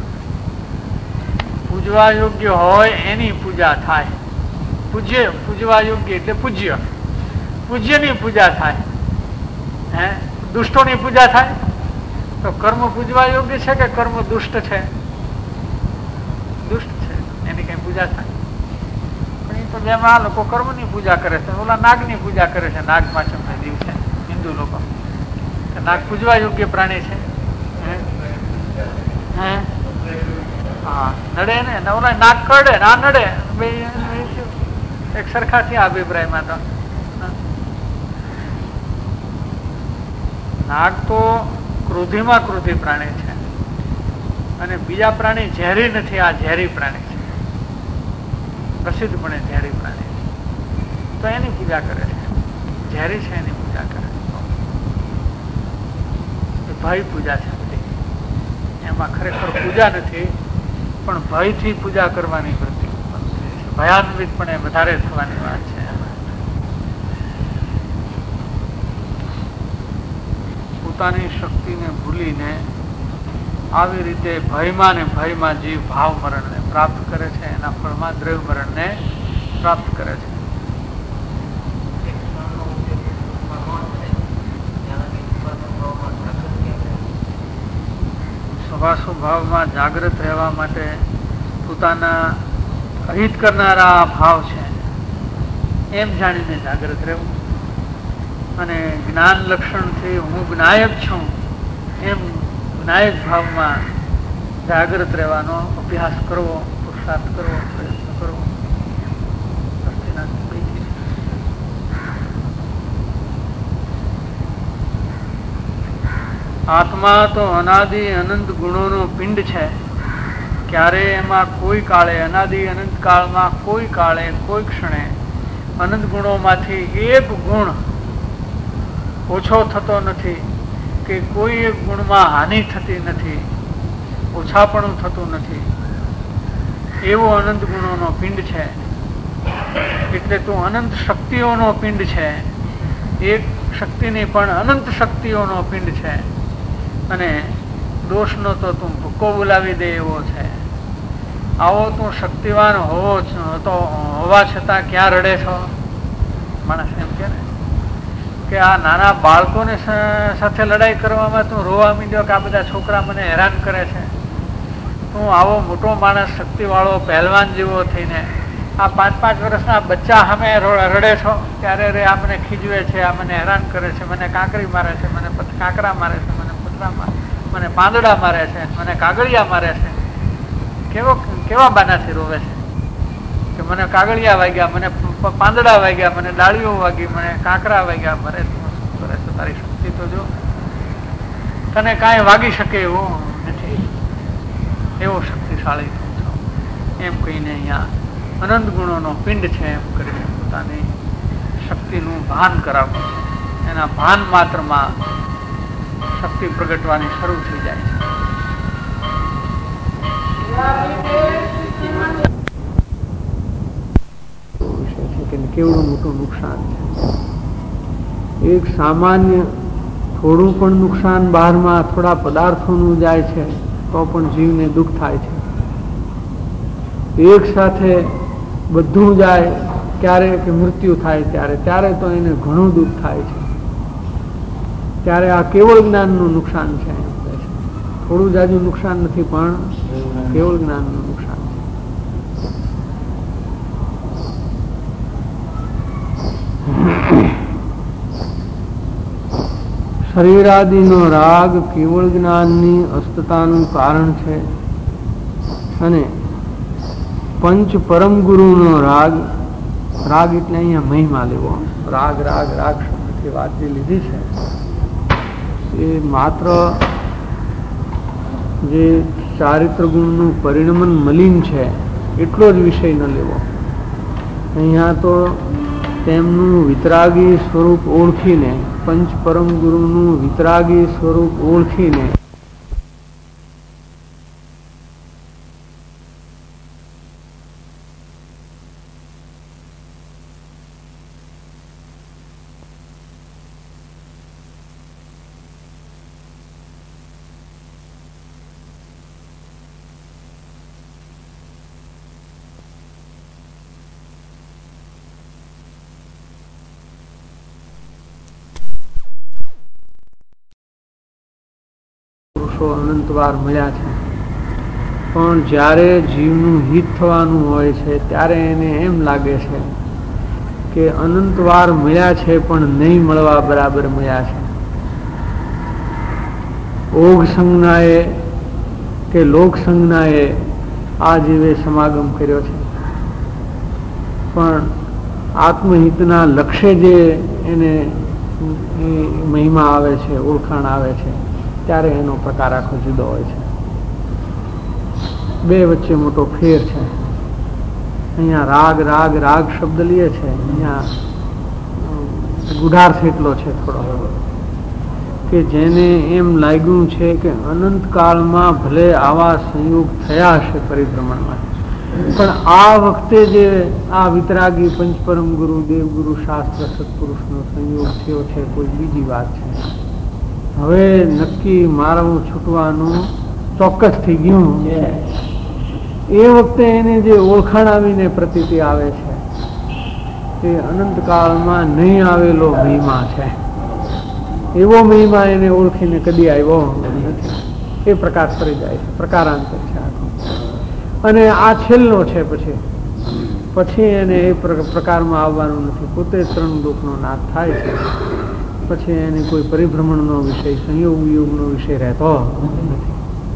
પૂજવા યોગ્ય હોય એની પૂજા થાય. પૂજ્ય પૂજવા યોગ્ય એટલે પૂજ્ય, પૂજ્યની પૂજા થાય. હે દુષ્ટોની પૂજા થાય. તો કર્મ પૂજવા યોગ્ય છે કે કર્મ દુષ્ટ છે? દુષ્ટ છે, એની કઈ પૂજા થાય. પણ એ તો જેમાં લોકો કર્મની પૂજા કરે છે, ઓલા નાગની પૂજા કરે છે. નાગ પાંચમના દિવસે હિન્દુ લોકો નાગ પૂજવા યોગ્ય પ્રાણી છે. હે હા નડે ને, ઓલા નાગ કરડે ના નડે, એક સરખા થયા અભિપ્રાયમાં. તો નાગ તો ક્રોધીમાં ક્રોધી પ્રાણી છે અને બીજા પ્રાણી ઝેરી નથી. આ ઝેરી પ્રાણી છે, પ્રસિદ્ધપણે ઝેરી પ્રાણી છે. તો એની પૂજા કરે છે. ઝેરી છે એની પૂજા કરે. ભય પૂજા છે બધી. એમાં ખરેખર પૂજા નથી, પણ ભયથી પૂજા કરવાની વૃત્તિ, ભયાન્વિતપણે વધારે થવાની વાત છે. પોતાની શક્તિને ભૂલીને આવી રીતે ભયમાં ને ભયમાં જીવ ભાવ મરણને પ્રાપ્ત કરે છે. એના ફળમાં દ્રવ્ય મરણને પ્રાપ્ત કરે છે. સ્વભાવમાં જાગૃત રહેવા માટે પોતાના અહિત કરનારા ભાવ છે એમ જાણીને જાગૃત રહેવું, અને જ્ઞાન લક્ષણથી હું જ્ઞાયક છું એમ જ્ઞાયક ભાવમાં જાગૃત રહેવાનો અભ્યાસ કરવો, પુરુષાર્થ કરવો, પ્રયત્ન કરવો. આત્મા તો અનાદિ અનંત ગુણોનો પિંડ છે. ક્યારે એમાં કોઈ કાળે, અનાદિ અનંત કાળમાં કોઈ કાળે કોઈ ક્ષણે અનંત ગુણોમાંથી એક ગુણ ઓછો થતો નથી કે કોઈ એક ગુણમાં હાનિ થતી નથી, ઓછાપણું થતું નથી. એવો અનંત ગુણોનો પિંડ છે. એટલે તું અનંત શક્તિઓનો પિંડ છે. એક શક્તિની પણ અનંત શક્તિઓનો પિંડ છે. અને દોષનો તો તું ભૂકો બોલાવી દે એવો છે. આવો તું શક્તિવાન હોવો તો હોવા છતાં ક્યાં રડે છો? માણસ એમ કે ને કે આ નાના બાળકોને સાથે લડાઈ કરવામાં તું રોવા માંડ્યો કે આ બધા છોકરા મને હેરાન કરે છે. તું આવો મોટો માણસ, શક્તિવાળો પહેલવાન જેવો થઈને આ પાંચ પાંચ વર્ષના બચ્ચા સામે રડે છો ત્યારે રે આ મને ખીજવે છે, આ મને હેરાન કરે છે, મને કાંકરી મારે છે, મને કાંકરા મારે છે, મને પુતરા મને પાંદડા મારે છે, મને કાગળિયા મારે છે. કેવો કેવા બાનાથી રોવે છે કે મને કાગળિયા વાગ્યા, મને પાંદડા વાગ્યા, મને ડાળીઓ વાગી, મને કાંકરા વાગ્યા. મરે કરે છે તારી શક્તિ તો જો, તને કાંઈ વાગી શકે એવું નથી, એવો શક્તિશાળી છો એમ કહીને અહીંયા અનંત ગુણોનો પિંડ છે એમ કરીને પોતાની શક્તિનું ભાન કરાવવું છે. એના ભાન માત્રમાં શક્તિ પ્રગટવાની શરૂ થઈ જાય છે. કેવડું મોટું નુકસાન છે. એક સામાન્ય થોડું પણ નુકસાન બહારમાં થોડા પદાર્થોનું જાય છે તો પણ જીવને દુઃખ થાય છે. એક સાથે બધું જાય ક્યારે કે મૃત્યુ થાય ત્યારે ત્યારે તો એને ઘણું દુઃખ થાય છે. ત્યારે આ કેવળ જ્ઞાનનું નુકસાન છે. થોડું જાજુ નુકસાન નથી, પણ કેવળ જ્ઞાનનું નુકસાન છે. શરીરાદિનો રાગ કેવળ જ્ઞાનની અસ્તતાનું કારણ છે અને પંચ પરમ ગુરુનો રાગ, રાગ એટલે અહીંયા મહિમા લેવો, રાગ રાગ રાગ શબ્દથી વાત જે લીધી છે એ માત્ર જે ચારિત્ર ગુણનું પરિણમન મલિન છે એટલો જ વિષય ન લેવો. અહીંયા તો તેમનું વિતરાગી સ્વરૂપ ઓળખીને, પંચ પરમ ગુરુનું વિતરાગી સ્વરૂપ ઓળખીને અનંતવાર મળ્યા છે, પણ જ્યારે જીવનું હિત થવાનું હોય છે ત્યારે એને એમ લાગે છે કે અનંતવાર મળ્યા છે પણ નહીં મળવા બરાબર મળ્યા છે. ઓઘ સંજ્ઞાએ કે લોક સંજ્ઞાએ આ જીવે સમાગમ કર્યો છે, પણ આત્મહિતના લક્ષ્ય જે એને મહિમા આવે છે, ઓળખાણ આવે છે, ત્યારે એનો પ્રકાર આખો જુદો હોય છે. બે વચ્ચે મોટો ફેર છે. અહીંયા રાગ રાગ રાગ શબ્દ લે છે, અહીંયા ગુઢાર્થ એટલો છે થોડો કે જેને એમ લાગ્યું છે કે અનંત કાળમાં ભલે આવા સંયોગ થયા હશે પરિભ્રમણમાં, પણ આ વખતે જે આ વિતરાગી પંચપરમ ગુરુ દેવગુરુ શાસ્ત્ર સત્પુરુષનો સંયોગ થયો છે કોઈ બીજી વાત છે. હવે નક્કી મારવું છૂટવાનું ચોક્કસ થઈ ગયું. એ વખતે એને જે ઓળખાણ આવીને પ્રતીતિ આવે છે તે અનંતકાળમાં નહીં આવેલો મહિમા છે. એવો મહિમા એને ઓળખીને કદી આવ્યો નથી. એ પ્રકાર ફરી જાય છે, પ્રકારાંતર છે આખો. અને આ છેલ્લો છે. પછી પછી એને એ પ્રકારમાં આવવાનું નથી. પોતે ત્રણ દુઃખનો નાશ થાય છે. પછી એને કોઈ પરિભ્રમણનો વિષય, સંયોગ વિયોગનો વિષય રહેતો નથી.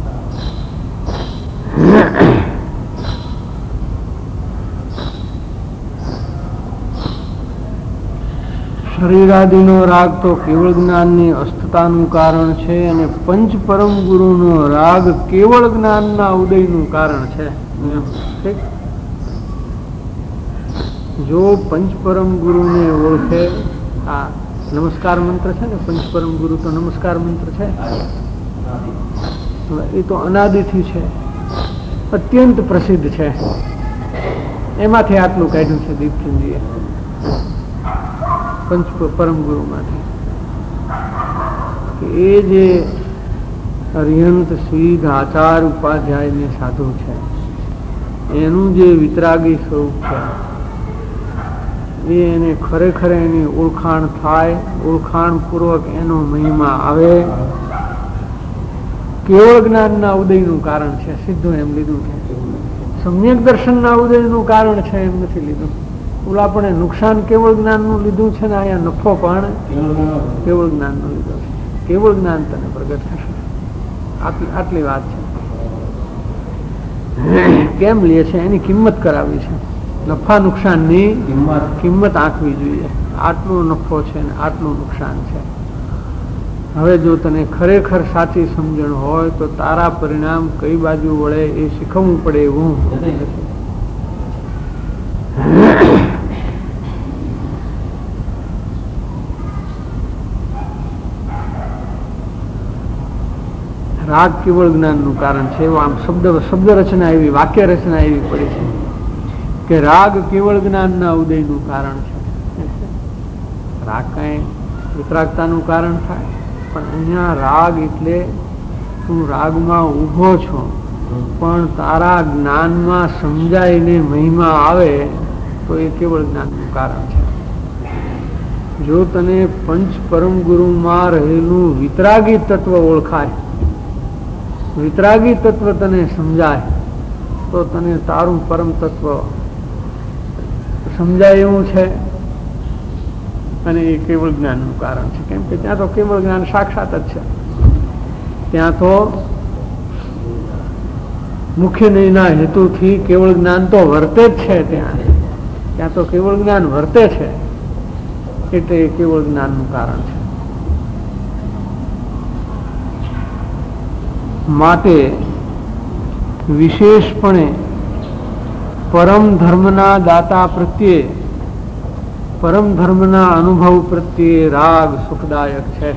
શરીરાદિનો રાગ તો કેવળ જ્ઞાનની અસ્થતાનું કારણ છે અને પંચ પરમ ગુરુનો રાગ કેવળ જ્ઞાનના ઉદયનું કારણ છે. જો પંચ પરમ ગુરુને ઓળખે, આ નમસ્કાર મંત્ર છે ને, પંચપરમ ગુરુ તો નમસ્કાર મંત્ર છે, એ તો અનાદિથી છે, અત્યંત પ્રસિદ્ધ છે. એમાંથી આટલું કાઢ્યું છે દીપચંદજીએ, પંચ પરમ ગુરુ માંથી. એ જે અરિહંત સિદ્ધ આચાર ઉપાધ્યાય ને સાધુ છે, એનું જે વિતરાગી સ્વરૂપ છે એ એને ખરેખર એની ઓળખાણ થાય, ઓળખાણ પૂર્વક એનો મહિમા આવે, કેવળ જ્ઞાનના ઉદયનું કારણ છે. સીધું એમ લીધું છે. સમ્યક દર્શનના ઉદયનું કારણ છે એમ નથી લીધું. ઓલા પણ નુકસાન કેવળ જ્ઞાનનું લીધું છે ને અહીંયા નફો પણ કેવળ જ્ઞાનનો લીધો છે. કેવળ જ્ઞાન તને પ્રગટ થશે. આટલી આટલી વાત છે. કેમ લે છે એની કિંમત કરાવી છે. નફા નુકસાનની કિંમત આંકવી જોઈએ. આટલો નફો છે ને આટલું નુકસાન છે. હવે જો તને ખરેખર સાચી સમજણ હોય તો તારા પરિણામ કઈ બાજુ વળે એ શીખવવું પડે એવું નથી. રાગ કેવળ જ્ઞાનનું કારણ છે. આમ શબ્દ શબ્દ રચના એવી, વાક્ય રચના એવી પડી છે કે રાગ કેવળ જ્ઞાનના ઉદયનું કારણ છે. રાગ કઈ વિતરાગતાનું કારણ થાય, પણ અહીંયા રાગ એટલે તું રાગમાં ઊભો છો પણ તારા જ્ઞાનમાં સમજાઈને મહિમા આવે તો એ કેવળ જ્ઞાનનું કારણ છે. જો તને પંચ પરમ ગુરુમાં રહેલું વિતરાગી તત્વ ઓળખાય, વિતરાગી તત્વ તને સમજાય, તો તને તારું પરમ તત્વ સમજાય એવું છે. અને એ કેવળ જ્ઞાનનું કારણ છે. કેમ કે ત્યાં તો કેવળ જ્ઞાન સાક્ષાત જ છે. ત્યાં તો મુખ્ય નિર્ણય હેતુથી કેવળ જ્ઞાન તો વર્તે જ છે. ત્યાં ત્યાં તો કેવળ જ્ઞાન વર્તે છે, એટલે એ કેવળ જ્ઞાનનું કારણ છે. માટે વિશેષપણે પરમ ધર્મના દાતા પ્રત્યે, પરમ ધર્મના અનુભવ પ્રત્યે રાગ સુખદાયક છે.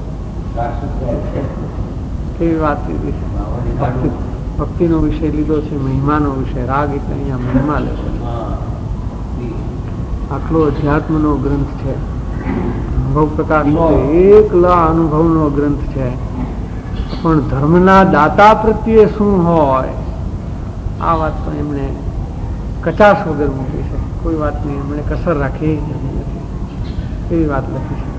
કેવી વાત લીધી છે. ભક્તિનો વિષય લીધો છે, મહિમાનો વિષય. રાગ એટલે અહીંયા મહિમા લેવો છે. આટલો અધ્યાત્મનો ગ્રંથ છે, અનુભવ પ્રકાશ એકલા અનુભવનો ગ્રંથ છે. પણ ધર્મના દાતા પ્રત્યે શું હોય, આ વાત તો એમણે કચાશ વગર મૂકી છે. કોઈ વાતની એમણે કસર રાખી નથી, એવી વાત લખી છે.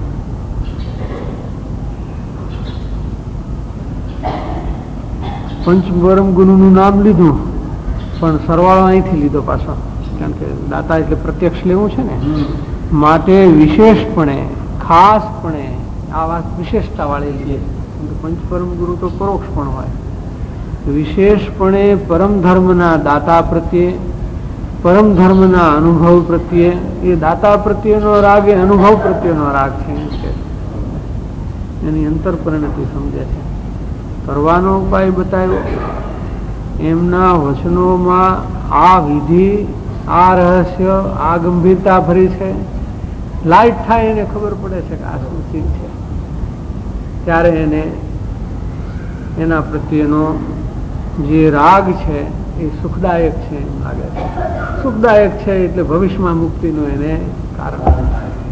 પંચપરમ ગુરુનું નામ લીધું, પણ સરવાળો અહીંથી લીધો પાછો, કારણ કે દાતા એટલે પ્રત્યક્ષ લેવું છે ને. માટે વિશેષપણે, ખાસપણે આ વાત વિશેષતા વાળી લીધી. પંચપરમ ગુરુ તો પરોક્ષ પણ હોય. વિશેષપણે પરમ ધર્મના દાતા પ્રત્યે, પરમ ધર્મના અનુભવ પ્રત્યે, એ દાતા પ્રત્યેનો રાગ એ અનુભવ પ્રત્યેનો રાગ છે. એની અંતર પરિણતિ સમજે છે. કરવાનો ઉપાય બતાવ્યો. એમના વચનોમાં આ વિધિ, આ રહસ્ય, આ ગંભીરતા ભરી છે. લાઈટ થાય એને ખબર પડે છે કે આ શું ચીજ છે. ત્યારે એને એના પ્રત્યેનો જે રાગ છે એ સુખદાયક છે એમ લાગે છે. સુખદાયક છે એટલે ભવિષ્યમાં મુક્તિનું એને કારણ.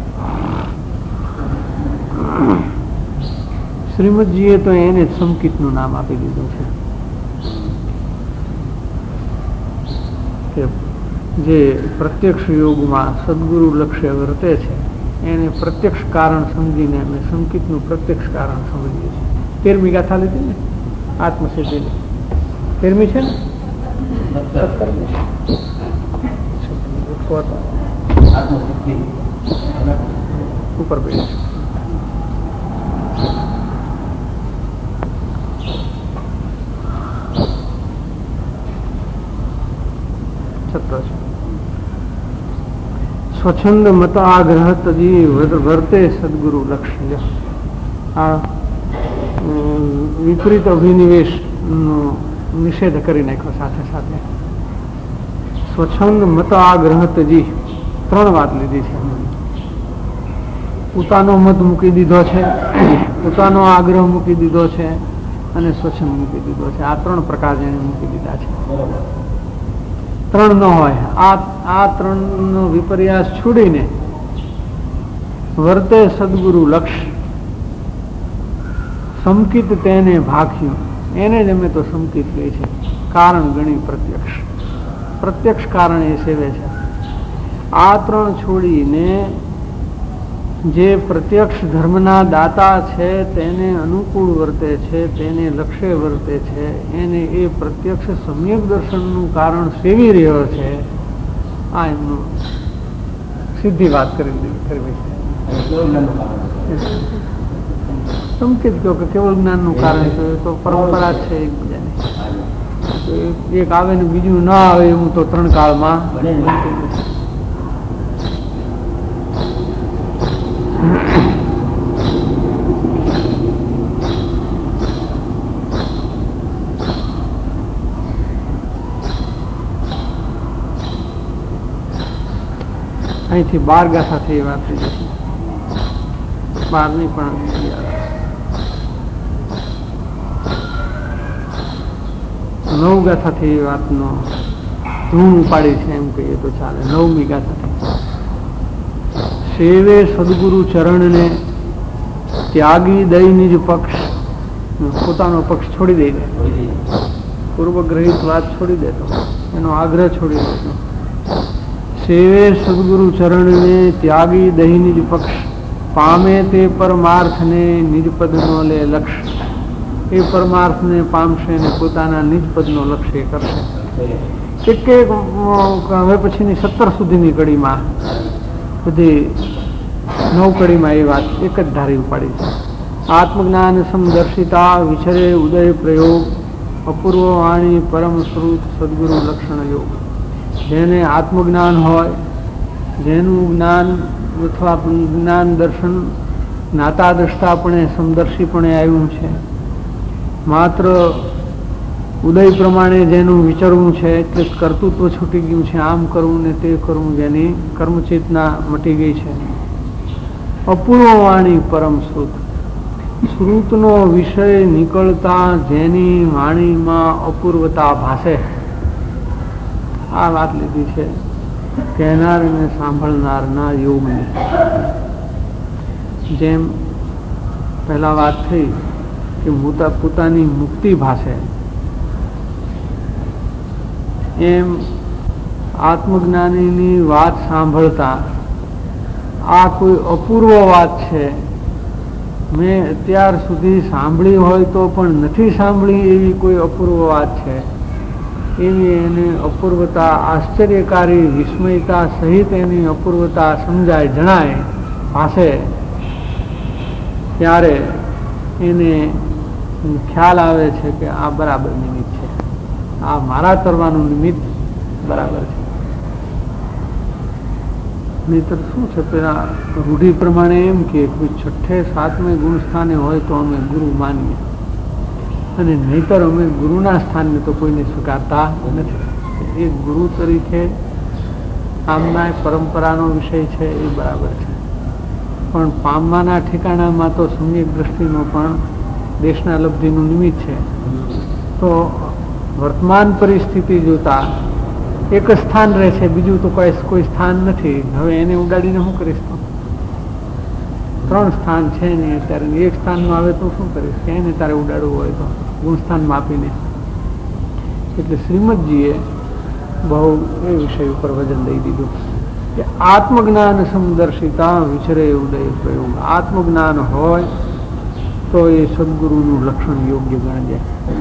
શ્રીમદજીએ તો એને સંકિતનું નામ આપી દીધું છે કે જે પ્રત્યક્ષ યોગમાં સદગુરુ લક્ષ્ય વર્તે છે એને પ્રત્યક્ષ કારણ સમજીને અમે સંકિતનું પ્રત્યક્ષ કારણ સમજીએ છીએ. તેરમી ગાથા લીધી ને આત્મસિદ્ધિની, તેરમી છે ને ઉપર પેજ સ્વચ્છંદ મત આગ્રહ તજી વર્તે સદગુરુ લક્ષ્ય. આ વિપરીત અભિનિવેશ નો નિષેધ કરી નાખ્યો. સાથે સાથે સ્વચ્છંદ મત આગ્રહ તજી ત્રણ વાત લીધી છે. પોતાનો મત મૂકી દીધો છે, પોતાનો આગ્રહ મૂકી દીધો છે અને સ્વચ્છંદ મૂકી દીધો છે. આ ત્રણ પ્રકાર એને મૂકી દીધા છે. ત્રણ ન હોય. આ આ ત્રણ નો વિપર્યાસ છોડીને વર્તે સદગુરુ લક્ષ. સંકિત તેને ભાખ્યું, એને જ અમે તો સંકિત કહે છે. કારણ ગણી પ્રત્યક્ષ, પ્રત્યક્ષ કારણ એ સેવે છે. આ ત્રણ છોડીને જે પ્રત્યક્ષ ધર્મના દાતા છે તેને અનુકૂળ વર્તે છે, તેને લક્ષ્ય વર્તે છે, એને એ પ્રત્યક્ષ સમ્યક દર્શનનું કારણ સેવી રહ્યો છે. આ એમનું સીધી વાત કરી કરવી છે. સંકેત કહો કે કેવળ જ્ઞાનનું કારણ છે, તો પરંપરા છે એકબીજાની. એક આવે ને બીજું ના આવે એવું તો ત્રણ કાળમાં અહીંથી બાર ગાથાથી એ વાત થઈ જશે. બારની પણ નવ ગાથાથી એ વાતનો ધૂમ ઉપાડી છે એમ કહીએ તો ચાલે. નવમી ગાથાથી સેવે સદગુરુ ચરણને ત્યાગી દઈ નિજ પક્ષ. પોતાનો પક્ષ છોડી દઈ દે, પૂર્વગ્રહિત વાત છોડી દેતો, એનો આગ્રહ છોડી દેતો. સેવે સદગુરુ ચરણને ત્યાગી દહી નિજ પક્ષ. પામે તે પરમાર્થને નિજપદનો લે લક્ષ્ય, એ પરમાર્થને પામશે ને પોતાના નિજપદનો લક્ષ્ય કરશે. એક એક હવે પછીની સત્તર સુધીની કડીમાં બધી નવ કડીમાં એ વાત એક જ ધારી ઉપાડી છે. આત્મજ્ઞાન સમદર્શિતા વિચરે ઉદય પ્રયોગ અપૂર્વ વાણી પરમ શ્રુત સદગુરુ લક્ષણ યોગ. જેને આત્મજ્ઞાન હોય, જેનું જ્ઞાન અથવા જ્ઞાન દર્શન જ્ઞાતા દ્રષ્ટાપણે સમદર્શીપણે આવ્યું છે, માત્ર ઉદય પ્રમાણે જેનું વિચરવું છે, એટલે કર્તૃત્વ છૂટી ગયું છે, આમ કરવું ને તે કરવું, જેની કર્મચેતના મટી ગઈ છે. અપૂર્વ વાણી પરમ શ્રુત, શ્રુતનો વિષય નીકળતા જેની વાણીમાં અપૂર્વતા ભાસે, આ વાત લીધી છે કહેનાર અને સાંભળનારના યોગની. જેમ પહેલા વાત થઈ કે પોતાની મુક્તિ ભાષે, એમ આત્મજ્ઞાનીની વાત સાંભળતા આ કોઈ અપૂર્વ વાત છે, મેં અત્યાર સુધી સાંભળી હોય તો પણ નથી સાંભળી એવી કોઈ અપૂર્વ વાત છે, એવી એને અપૂર્વતા, આશ્ચર્યકારી વિસ્મયતા સહિત એની અપૂર્વતા સમજાય, જણાય ભાષે, ત્યારે એને ખ્યાલ આવે છે કે આ બરાબર નિમિત્ત છે, આ મારા તરવાનું નિમિત્ત બરાબર છે. નહીતર શું છે, પેલા રૂઢિ પ્રમાણે એમ કે છઠ્ઠે સાતમે ગુણ સ્થાને હોય તો અમે ગુરુ માનીએ, અને નહીતર અમે ગુરુના સ્થાનને તો કોઈને સ્વીકારતા નથી. એ ગુરુ તરીકે આમના પરંપરાનો વિષય છે, એ બરાબર છે, પણ પામવાના ઠેકાણામાં તો સમ્યક દ્રષ્ટિનો પણ દેશના લબ્ધિનું નિમિત્ત છે. તો વર્તમાન પરિસ્થિતિ જોતા એક જ સ્થાન રહે છે, બીજું તો કોઈ કોઈ સ્થાન નથી. હવે એને ઉડાડીને શું કરીશ? તો ત્રણ સ્થાન છે ને અત્યારે, એક સ્થાનમાં આવે તો શું કરીશ? કે એને તારે ઉડાડવું હોય તો ગુણસ્થાનમાં આપીને. એટલે શ્રીમદજીએ બહુ એ વિષય ઉપર વજન દઈ દીધું કે આત્મજ્ઞાન સમદર્શિતા વિચરે ઉદય પ્રયોગ. આત્મજ્ઞાન હોય તો એ સદગુરુનું લક્ષણ યોગ્ય ગણાય.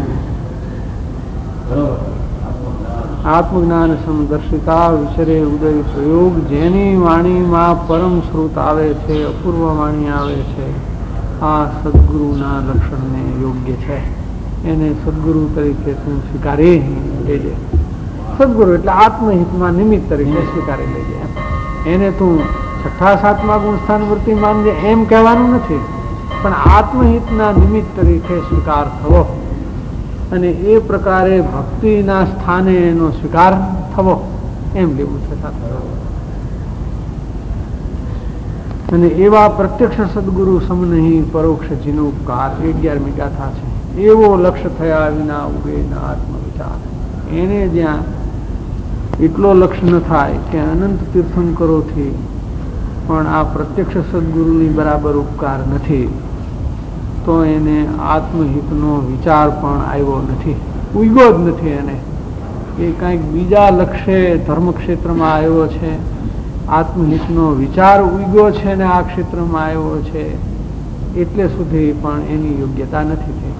આત્મજ્ઞાન સમદર્શિતા વિચરે ઉદય પ્રયોગ, જેની વાણીમાં પરમ શ્રુત આવે છે, અપૂર્વ વાણી આવે છે, આ સદગુરુના લક્ષણને યોગ્ય છે. એને સદગુરુ તરીકે તું સ્વીકારી લેજે. સદગુરુ એટલે આત્મહિતમાં નિમિત્ત તરીકે સ્વીકારી લેજે. એને તું છઠ્ઠા સાતમા ગુણસ્થાન વૃત્તિ માનજે એમ કહેવાનું નથી, પણ આત્મહિતના નિમિત્ત તરીકે સ્વીકાર થવો, અને એ પ્રકારે ભક્તિના સ્થાને એનો સ્વીકાર થવો, એમ લેવું છે સાથે. અને એવા પ્રત્યક્ષ સદગુરુ સમ નહીં પરોક્ષ જીનો ઉપકાર, એ અગિયારમી ગાથા છે. એવો લક્ષ્ય થયા વિના ઉગે ન આત્મ વિચાર. એને જ્યાં એટલો લક્ષ્ય ન થાય કે અનંત તીર્થંકરોથી પણ આ પ્રત્યક્ષ સદગુરુની બરાબર ઉપકાર નથી, તો એને આત્મહિતનો વિચાર પણ આવ્યો નથી, ઉગ્યો જ નથી. એને એ કાંઈક બીજા લક્ષ્યે ધર્મક્ષેત્રમાં આવ્યો છે, આત્મહિતનો વિચાર ઉગ્યો છે ને આ ક્ષેત્રમાં આવ્યો છે, એટલે સુધી પણ એની યોગ્યતા નથી થઈ.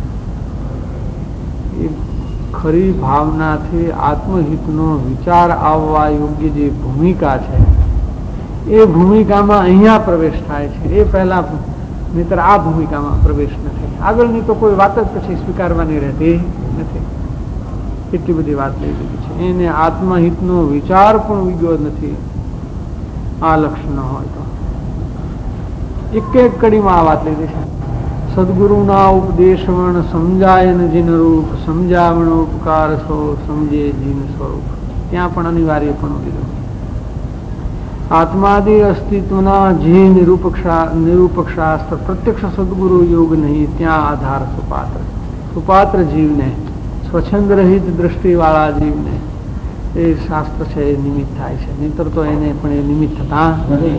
એ ખરી ભાવનાથી આત્મહિતનો વિચાર આવવા યોગ્ય જે ભૂમિકા છે, એ ભૂમિકામાં અહીંયા પ્રવેશ થાય છે. એ પહેલા નહીતર આ ભૂમિકામાં પ્રવેશ નથી. આગળની તો કોઈ વાત જ પછી સ્વીકારવાની રહેતી નથી. એટલી બધી વાત લઈ લીધી છે. એને આત્મહિતનો વિચાર પણ ઉગ્યો નથી, આ લક્ષ્ય ન હોય તો. એક એક કડીમાં આ વાત લીધી છે. સદગુરુના ઉપદેશવણ સમજાય ન જીન રૂપ, સમજાવણ ઉપકાર સો સમજે જીન સ્વરૂપ. ત્યાં પણ અનિવાર્ય પણ લીધું. આત્માદિ અસ્તિત્વના જે નિરૂપક્ષા નિરૂપક શાસ્ત્ર પ્રત્યક્ષ સદગુરુ યોગ નહીં, ત્યાં આધાર સુપાત્ર. સુપાત્ર જીવને, સ્વચ્છંદ રહિત દ્રષ્ટિવાળા જીવને એ શાસ્ત્ર છે એ નિમિત્ત થાય છે, નહીતર તો એને પણ એ નિમિત્ત થતા નથી.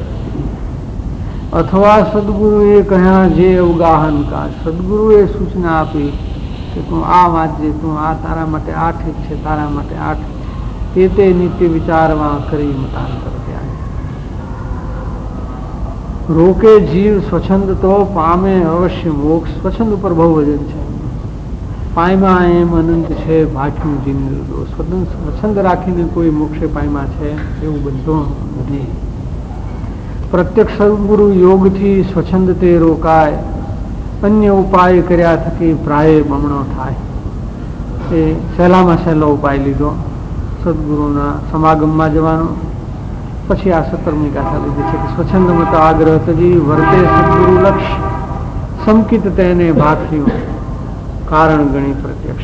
અથવા સદગુરુએ કહ્યા જે અવગાહન કા, સદગુરુએ સૂચના આપી કે તું આ વાંચજે, તું આ તારા માટે આ ઠીક છે, તારા માટે આ ઠીક છે, તે તે નિત્ય વિચારમાં કરી મતાંતર થયા. રોકે જીવ સ્વચ્છંદ તો પામે અવશ્ય મોક્ષ. સ્વચ્છંદ ઉપર બહુ વજન છે. પાયમાં એમ અનંત છે ભાઠ્યું જીંદો. સ્વચ્છંદ રાખીને કોઈ મોક્ષે પાયમાં છે એવું બનતું નથી. પ્રત્યક્ષ સદગુરુ યોગથી સ્વચ્છંદ તે રોકાય. અન્ય ઉપાય કર્યા થકી પ્રાય બમણો થાય. એ સહેલામાં સહેલો ઉપાય લીધો સદગુરુના સમાગમમાં જવાનો. પછી આ સત્તરમી ગાથા લીધી છે કે સ્વચ્છંદ મત આગ્રહ તજી વર્તે સદગુરુ લક્ષ. સંકિત તેને ભાખ્યું કારણ ગણી પ્રત્યક્ષ.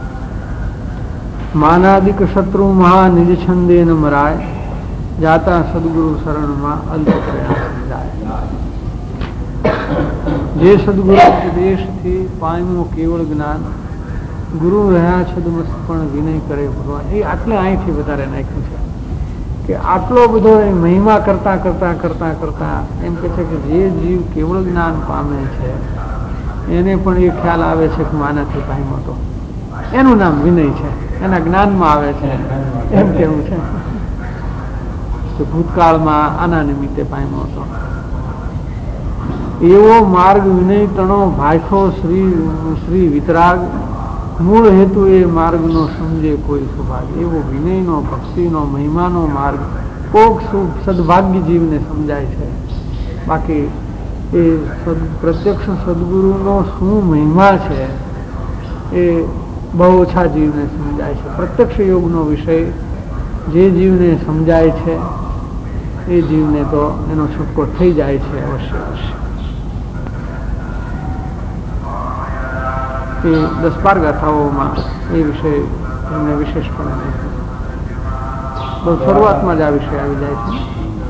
માનાદિક શત્રુ મહા નિજ છંદે ન મરાય. જાતા સદગુરુ શરણમાં અલ્પ પ્રયાસ જાય. જે સદગુરુ ઉપદેશથી પામ્યો કેવળ જ્ઞાન. ગુરુ રહ્યા છદમસ્ત પણ વિનય કરે ભગવાન. એ આટલે અહીંથી વધારે નાખ્યું છે કે આટલો બધો મહિમા કરતા કરતા કરતા કરતા એમ કે છે કે જે જીવ કેવળ જ્ઞાન પામે છે એને પણ એ ખ્યાલ આવે છે કે માનાથી પામ્યો તો એનું નામ વિનય છે. એના જ્ઞાનમાં આવે છે એમ કેવું છે કે ભૂતકાળમાં આના નિમિત્તે પામ્યો હતો. એવો માર્ગ વિનય તણો ભાખો શ્રી શ્રી વિતરાગ. મૂળ હેતુ એ માર્ગનો સમજે કોઈ સુભાગ. એવો વિનયનો ભક્તિનો મહિમાનો માર્ગ કોક સદભાગ્ય જીવને સમજાય છે. બાકી એ પ્રત્યક્ષ સદગુરુનો શું મહિમા છે એ બહુ ઓછા જીવને સમજાય છે. પ્રત્યક્ષ યોગનો વિષય જે જીવને સમજાય છે એ જીવને તો એનો છૂટકો થઈ જાય છે અવશ્ય અવશ્ય. એ દસ બાર ગાથાઓમાં એ વિષય એમને વિશેષપણે બહુ શરૂઆતમાં જ આ વિષય આવી જાય છે.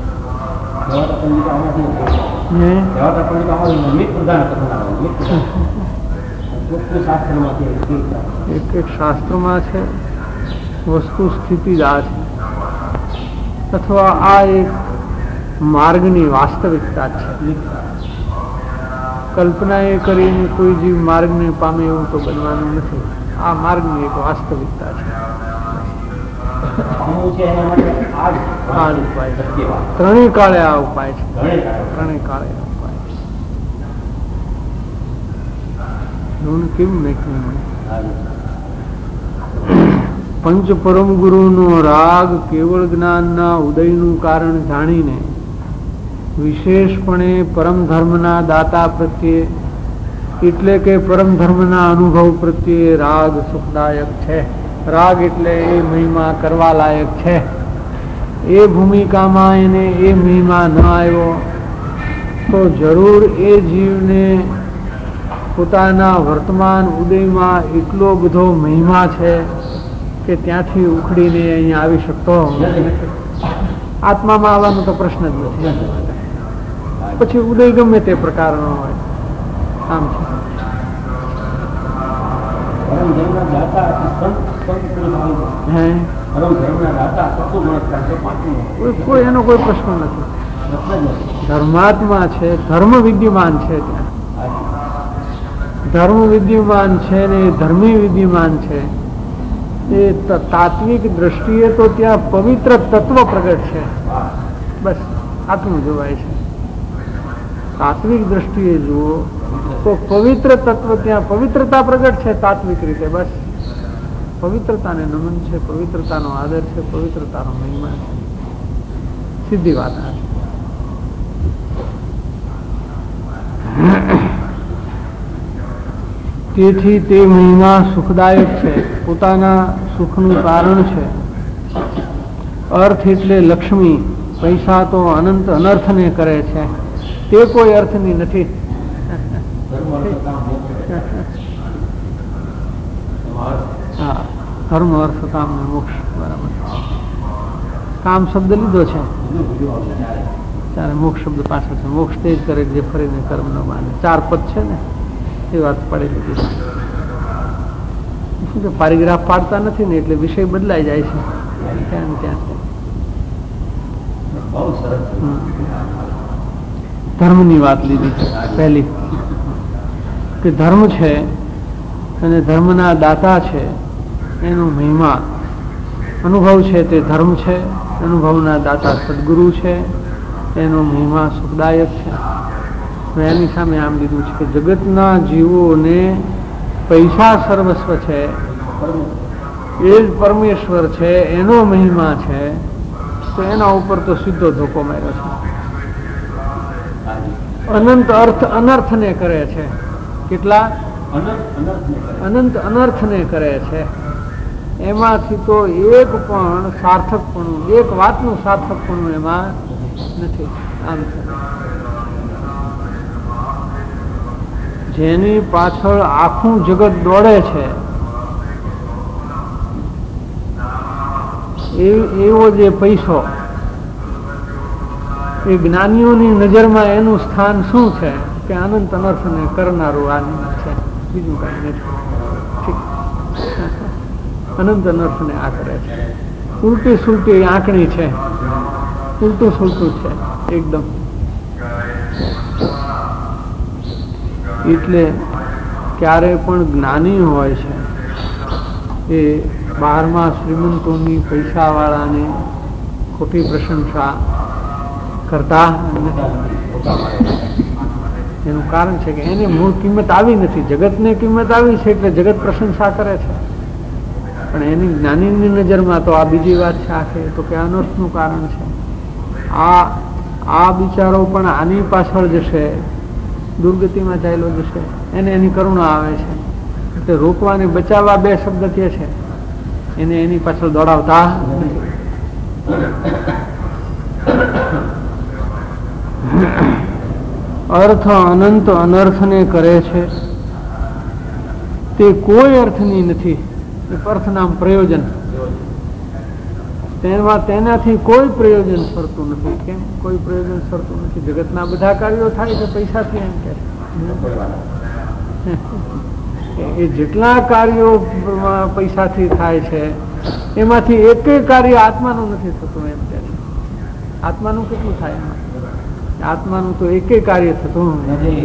એક એક શાસ્ત્રમાં છે વસ્તુ સ્થિતિ જ આ છે અથવા આ એક માર્ગની વાસ્તવિકતા છે. કલ્પના એ કરીને કોઈ જીવ માર્ગને પામે એવું તો બનવાનું નથી. આ માર્ગની એક વાસ્તવિકતા છે. આ ઉપાય ત્રણેય કાળે આ ઉપાય છે. ત્રણેય કાળે આ ઉપાય છે. કેમ નહીં પંચ પરમ ગુરુનો રાગ કેવળ જ્ઞાનના ઉદયનું કારણ જાણીને વિશેષપણે પરમ ધર્મના દાતા પ્રત્યે એટલે કે પરમ ધર્મના અનુભવ પ્રત્યે રાગ સુખદાયક છે. રાગ એટલે એ મહિમા કરવા લાયક છે. એ ભૂમિકામાં એને એ મહિમા ન આવ્યો તો જરૂર એ જીવને પોતાના વર્તમાન ઉદયમાં એટલો બધો મહિમા છે કે ત્યાંથી ઉખડીને અહીંયા આવી શકતો આત્મામાં આવવાનો તો પ્રશ્ન જ નથી. પછી ઉદય ગમે તે પ્રકારનો હોય. આમ છે કોઈ એનો કોઈ પ્રશ્ન નથી. ધર્માત્મા છે, ધર્મ વિદ્યમાન છે. ત્યાં ધર્મ વિદ્યમાન છે ને ધર્મી વિદ્યમાન છે. એ તાત્વિક દ્રષ્ટિએ તો ત્યાં પવિત્ર તત્વ પ્રગટ છે. બસ આટલું જોવાય છે. તાત્વિક દ્રષ્ટિએ જુઓ તો પવિત્ર તત્વ ત્યાં પવિત્રતા પ્રગટ છે. તાત્વિક રીતે બસ પવિત્રતાને નમન છે, પવિત્રતાનો આદર છે, પવિત્રતાનો મહિમા છે. સીધી વાત આ છે. તેથી તે મહિમા સુખદાયક છે, પોતાના સુખનું કારણ છે. અર્થ એટલે લક્ષ્મી. પૈસા તો અનંત અનર્થને કરે છે, તે કોઈ અર્થની નથી. હા, ધર્મ અર્થ કામ ને મોક્ષ. બરાબર. કામ શબ્દ લીધો છે ત્યારે મોક્ષ શબ્દ પાછળ છે. મોક્ષ તે જ કરે જે ફરીને કર્મ ન માને. ચાર પદ છે ને એ વાત પડેલી છે. શું કે પારિગ્રાફ પાડતા નથી ને એટલે વિષય બદલાઈ જાય છે ત્યાં ત્યાં. ધર્મની વાત લીધી છે પહેલી કે ધર્મ છે અને ધર્મના દાતા છે એનો મહિમા અનુભવ છે તે ધર્મ છે. અનુભવના દાતા સદગુરુ છે. એનો મહિમા સુખદાયક છે. એની સામે આમ લીધું છે કે જગતના જીવોને પૈસા સર્વસ્વ છે, એ જ પરમેશ્વર છે, એનો મહિમા છે, તો એના ઉપર તો સીધો ધોકો માર્યો છે. અનંત અર્થ અનર્થને કરે છે. કેટલા અનંત અનર્થને કરે છે. એમાંથી તો એક પણ સાર્થકપણું, એક વાતનું સાર્થકપણું એમાં નથી. આમ છે જેની પાછળ આખું જગત દોડે છે એવો જે પૈસો, એ જ્ઞાનીઓની નજરમાં એનું સ્થાન શું છે કે અનંત અનર્થને કરનારું આ છે, બીજું કઈ નથી. અનંત અનર્થને આ કરે છે. ઉલટી સુલટી આંકણી છે, ઉલટું સુલટું છે એકદમ. એટલે ક્યારે પણ જ્ઞાની હોય છે એ બહારમાં શ્રીમંતોની પૈસાવાળાની ખોટી પ્રશંસા કરતા એનું કારણ છે કે એને મૂળ કિંમત આવી નથી. જગતને કિંમત આવી છે એટલે જગત પ્રશંસા કરે છે, પણ એની જ્ઞાનીની નજરમાં તો આ બીજી વાત છે આખે, તો કે અનર્થનું કારણ છે. આ આ બિચારો પણ આની પાછળ જશે, દુર્ગતિમાં ચાલ્યો જશે, એને એની કરુણા આવે છે. એટલે રોકવાને બચાવવા બે શબ્દ કહે છે, એને એની પાછળ દોડાવતા નથી. અર્થ અનંત અનર્થને કરે છે તે કોઈ અર્થની નથી. અર્થ નામ પ્રયોજન, તેમાં તેનાથી કોઈ પ્રયોજન સરતું નથી. કેમ કોઈ પ્રયોજન સરતું નથી? જગતના બધા કાર્યો થાય છે પૈસાથી. એમ કે એ જેટલા કાર્યો પૈસાથી થાય છે એમાંથી એકેય કાર્ય આત્માનું નથી થતું. એમ કે આત્માનું કેટલું થાય? આત્માનું તો એકેય કાર્ય થતું નથી.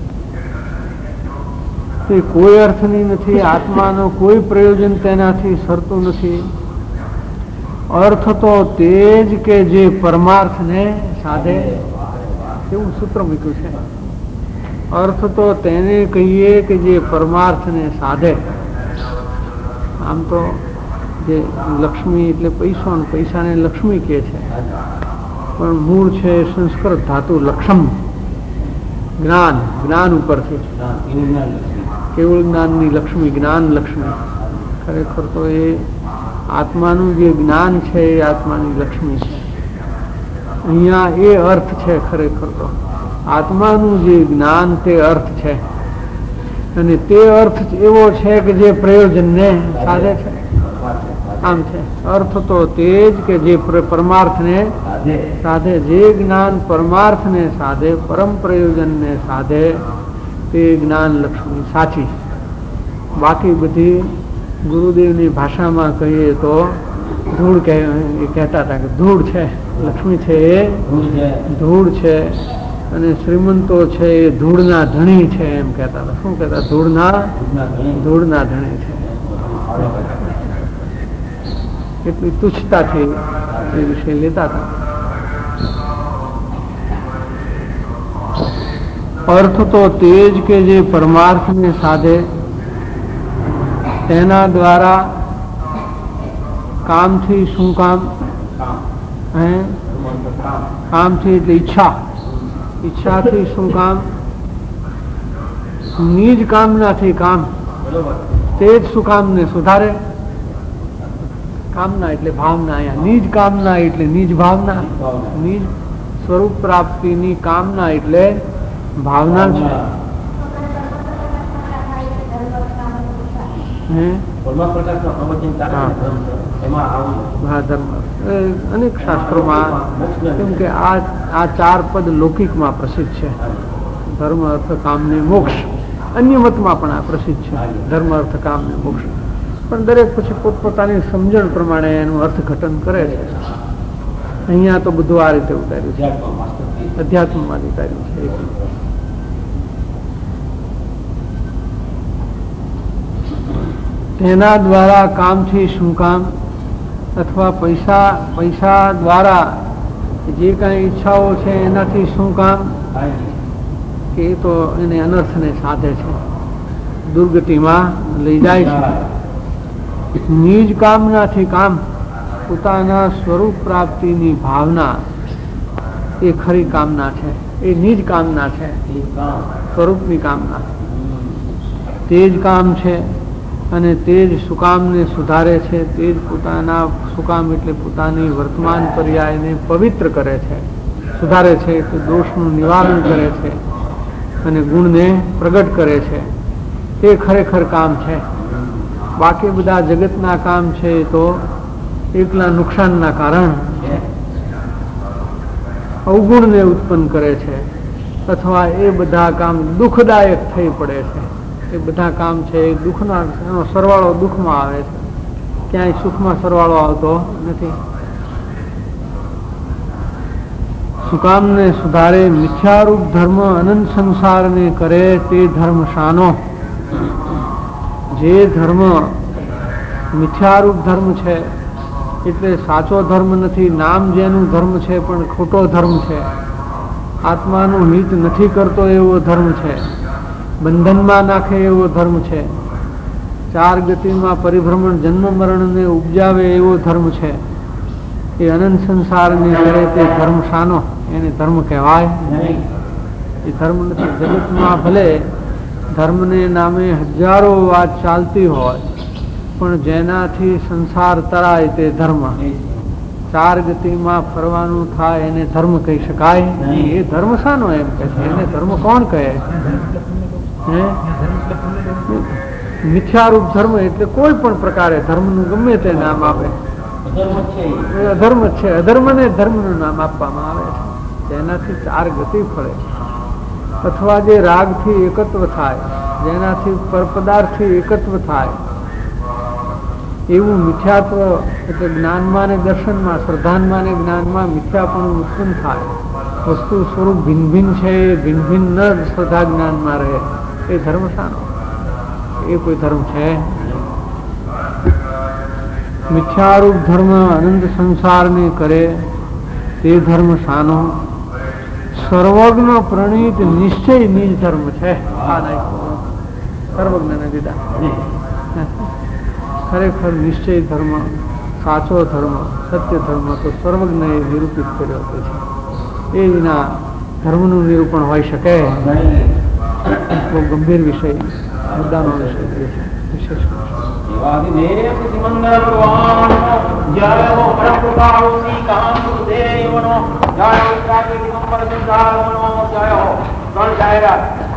તે કોઈ અર્થની નથી. આત્માનો કોઈ પ્રયોજન તેનાથી સરતું નથી. અર્થ તો તે જ કે જે પરમાર્થને સાધે. એવું સૂત્ર મૂક્યું છે. અર્થ તો તેને કહીએ કે જે પરમાર્થને સાધે. આમ તો જે લક્ષ્મી એટલે પૈસો, પૈસાને લક્ષ્મી કહે છે, પણ મૂળ છે સંસ્કૃત ધાતુ લક્ષમ, જ્ઞાન. જ્ઞાન ઉપરથી કેવળ જ્ઞાનની લક્ષ્મી, જ્ઞાન લક્ષ્મી. ખરેખર તો એ આત્માનું જે જ્ઞાન છે એ આત્માની લક્ષ્મી છે. અહીંયા એ અર્થ છે. ખરેખર તો આત્માનું જે જ્ઞાન તે અર્થ છે, અને તે અર્થ એવો છે કે જે પ્રયોજનને સાધે છે. આમ છે અર્થ તો તે જ કે જે પરમાર્થને સાધે. જે જ્ઞાન પરમાર્થને સાધે, પરમ પ્રયોજનને સાધે, તે જ્ઞાન લક્ષ્મી સાચી. બાકી બધી ગુરુદેવની ભાષામાં કહીએ તો ધૂળ કહે, એ કહેતા હતા કે ધૂળ છે, લક્ષ્મી છે એ ધૂળ છે, અને શ્રીમંતો છે એ ધૂળના ધણી છે. એમ કહેતા હતા. શું કહેતા? ધૂળના ધૂળના ધણી છે. એટલી તુચ્છતાથી એ વિષય લેતા હતા. અર્થ તો તે જ કે જે પરમાર્થને સાધે, તેના દ્વારા કામથી શું કામ? હે કામથી એટલે ઈચ્છા. ઈચ્છાથી શું કામ? નિજ કામનાથી કામ. તે જ સુકામને સુધારે. કામના એટલે ભાવના. અહીંયા નિજ કામના એટલે નિજ ભાવના. નિજ સ્વરૂપ પ્રાપ્તિની કામના એટલે ભાવના છે. અનેક શાસ્ત્રોમાં, કેમ કે આ આ ચાર પદ લૌકિકમાં પ્રસિદ્ધ છે. ધર્મ અર્થ કામ ને મોક્ષ. અન્ય મતમાં પણ આ પ્રસિદ્ધ છે, ધર્મ અર્થ કામ ને મોક્ષ. પણ દરેક પછી પોતપોતાની સમજણ પ્રમાણે એનું અર્થઘટન કરે છે. અહીંયા તો બધું આ રીતે ઉતાર્યું છે, અધ્યાત્મમાં ઉતાર્યું છે. તેના દ્વારા કામથી શું કામ? અથવા પૈસા પૈસા દ્વારા જે કાંઈ ઈચ્છાઓ છે એનાથી શું કામ, એ તો એને અનર્થને સાધે છે, દુર્ગતિમાં લઈ જાય છે. નિજ કામનાથી કામ, પોતાના સ્વરૂપ પ્રાપ્તિની ભાવના, એ ખરી કામના છે, એ નિજ કામના છે, સ્વરૂપની કામના. તે જ કામ છે અને તે જ સુકામને સુધારે છે. તે જ પોતાના સુકામ એટલે પોતાની વર્તમાન પર્યાયને પવિત્ર કરે છે, સુધારે છે એટલે દોષનું નિવારણ કરે છે અને ગુણને પ્રગટ કરે છે. તે ખરેખર કામ છે. બાકી બધા જગતના કામ છે એ તો એકલા નુકસાનના કારણ છે, અવગુણને ઉત્પન્ન કરે છે, અથવા એ બધા કામ દુઃખદાયક થઈ પડે છે. એ બધા કામ છે એ દુઃખના, એનો સરવાળો દુઃખમાં આવે છે, ક્યાંય સુખમાં સરવાળો આવતો નથી. સુકામને સુધારે, મિથ્યારૂપ ધર્મ અનંત સંસારને કરે તે ધર્મ શાનો. જે ધર્મ મિથ્યારૂપ ધર્મ છે એટલે સાચો ધર્મ નથી, નામ જેનું ધર્મ છે પણ ખોટો ધર્મ છે, આત્માનું હિત નથી કરતો એવો ધર્મ છે, બંધનમાં નાખે એવો ધર્મ છે, ચાર ગતિમાં પરિભ્રમણ જન્મ મરણને ઉપજાવે એવો ધર્મ છે, એ અનંત સંસારને કરે તે ધર્મ શાનો. એને ધર્મ કહેવાય નહીં, એ ધર્મ નથી. જગતમાં ભલે ધર્મને નામે હજારો વાત ચાલતી હોય, પણ જેનાથી સંસાર તરાય તે ધર્મ, ચાર ગતિમાં ફરવાનું થાય એને ધર્મ કહી શકાય નહીં. એ ધર્મ શાનો એમ કહે છે, એને ધર્મ કોણ કહે? મિથ્યારૂપ ધર્મ એટલે કોઈ પણ પ્રકારે ધર્મનું ગમે તે નામ આપે, અધર્મ છે. અધર્મને ધર્મનું નામ આપવામાં આવે છે, જેનાથી ચાર ગતિ ફળે, અથવા જે રાગથી એકત્વ થાય, જેનાથી પરપદાર્થથી એકત્વ થાય, એવું મિથ્યાત્વ એટલે જ્ઞાનમાં ને દર્શનમાં, શ્રદ્ધાનમાં ને જ્ઞાનમાં મિથ્યાપણું ઉત્પન્ન થાય. વસ્તુ સ્વરૂપ ભિન્ન ભિન્ન છે, એ ભિન્ન ભિન્ન ન શ્રદ્ધા જ્ઞાનમાં રહે, એ ધર્મ શાનો? એ કોઈ ધર્મ છે? મિથ્યારૂપ ધર્મ અનંત સંસારને કરે તે ધર્મ શાનો. સર્વજ્ઞ પ્રણીત નિશ્ચય નિજ ધર્મ છે. આ નહીં સર્વજ્ઞને દીધા. ખરેખર નિશ્ચય ધર્મ, સાચો ધર્મ, સત્ય ધર્મ તો સર્વજ્ઞએ નિરૂપિત કર્યો છે. એ વિના ધર્મનું નિરૂપણ હોઈ શકે? બહુ ગંભીર વિષય, મુદ્દાનો વિષય છે, વિશેષ જય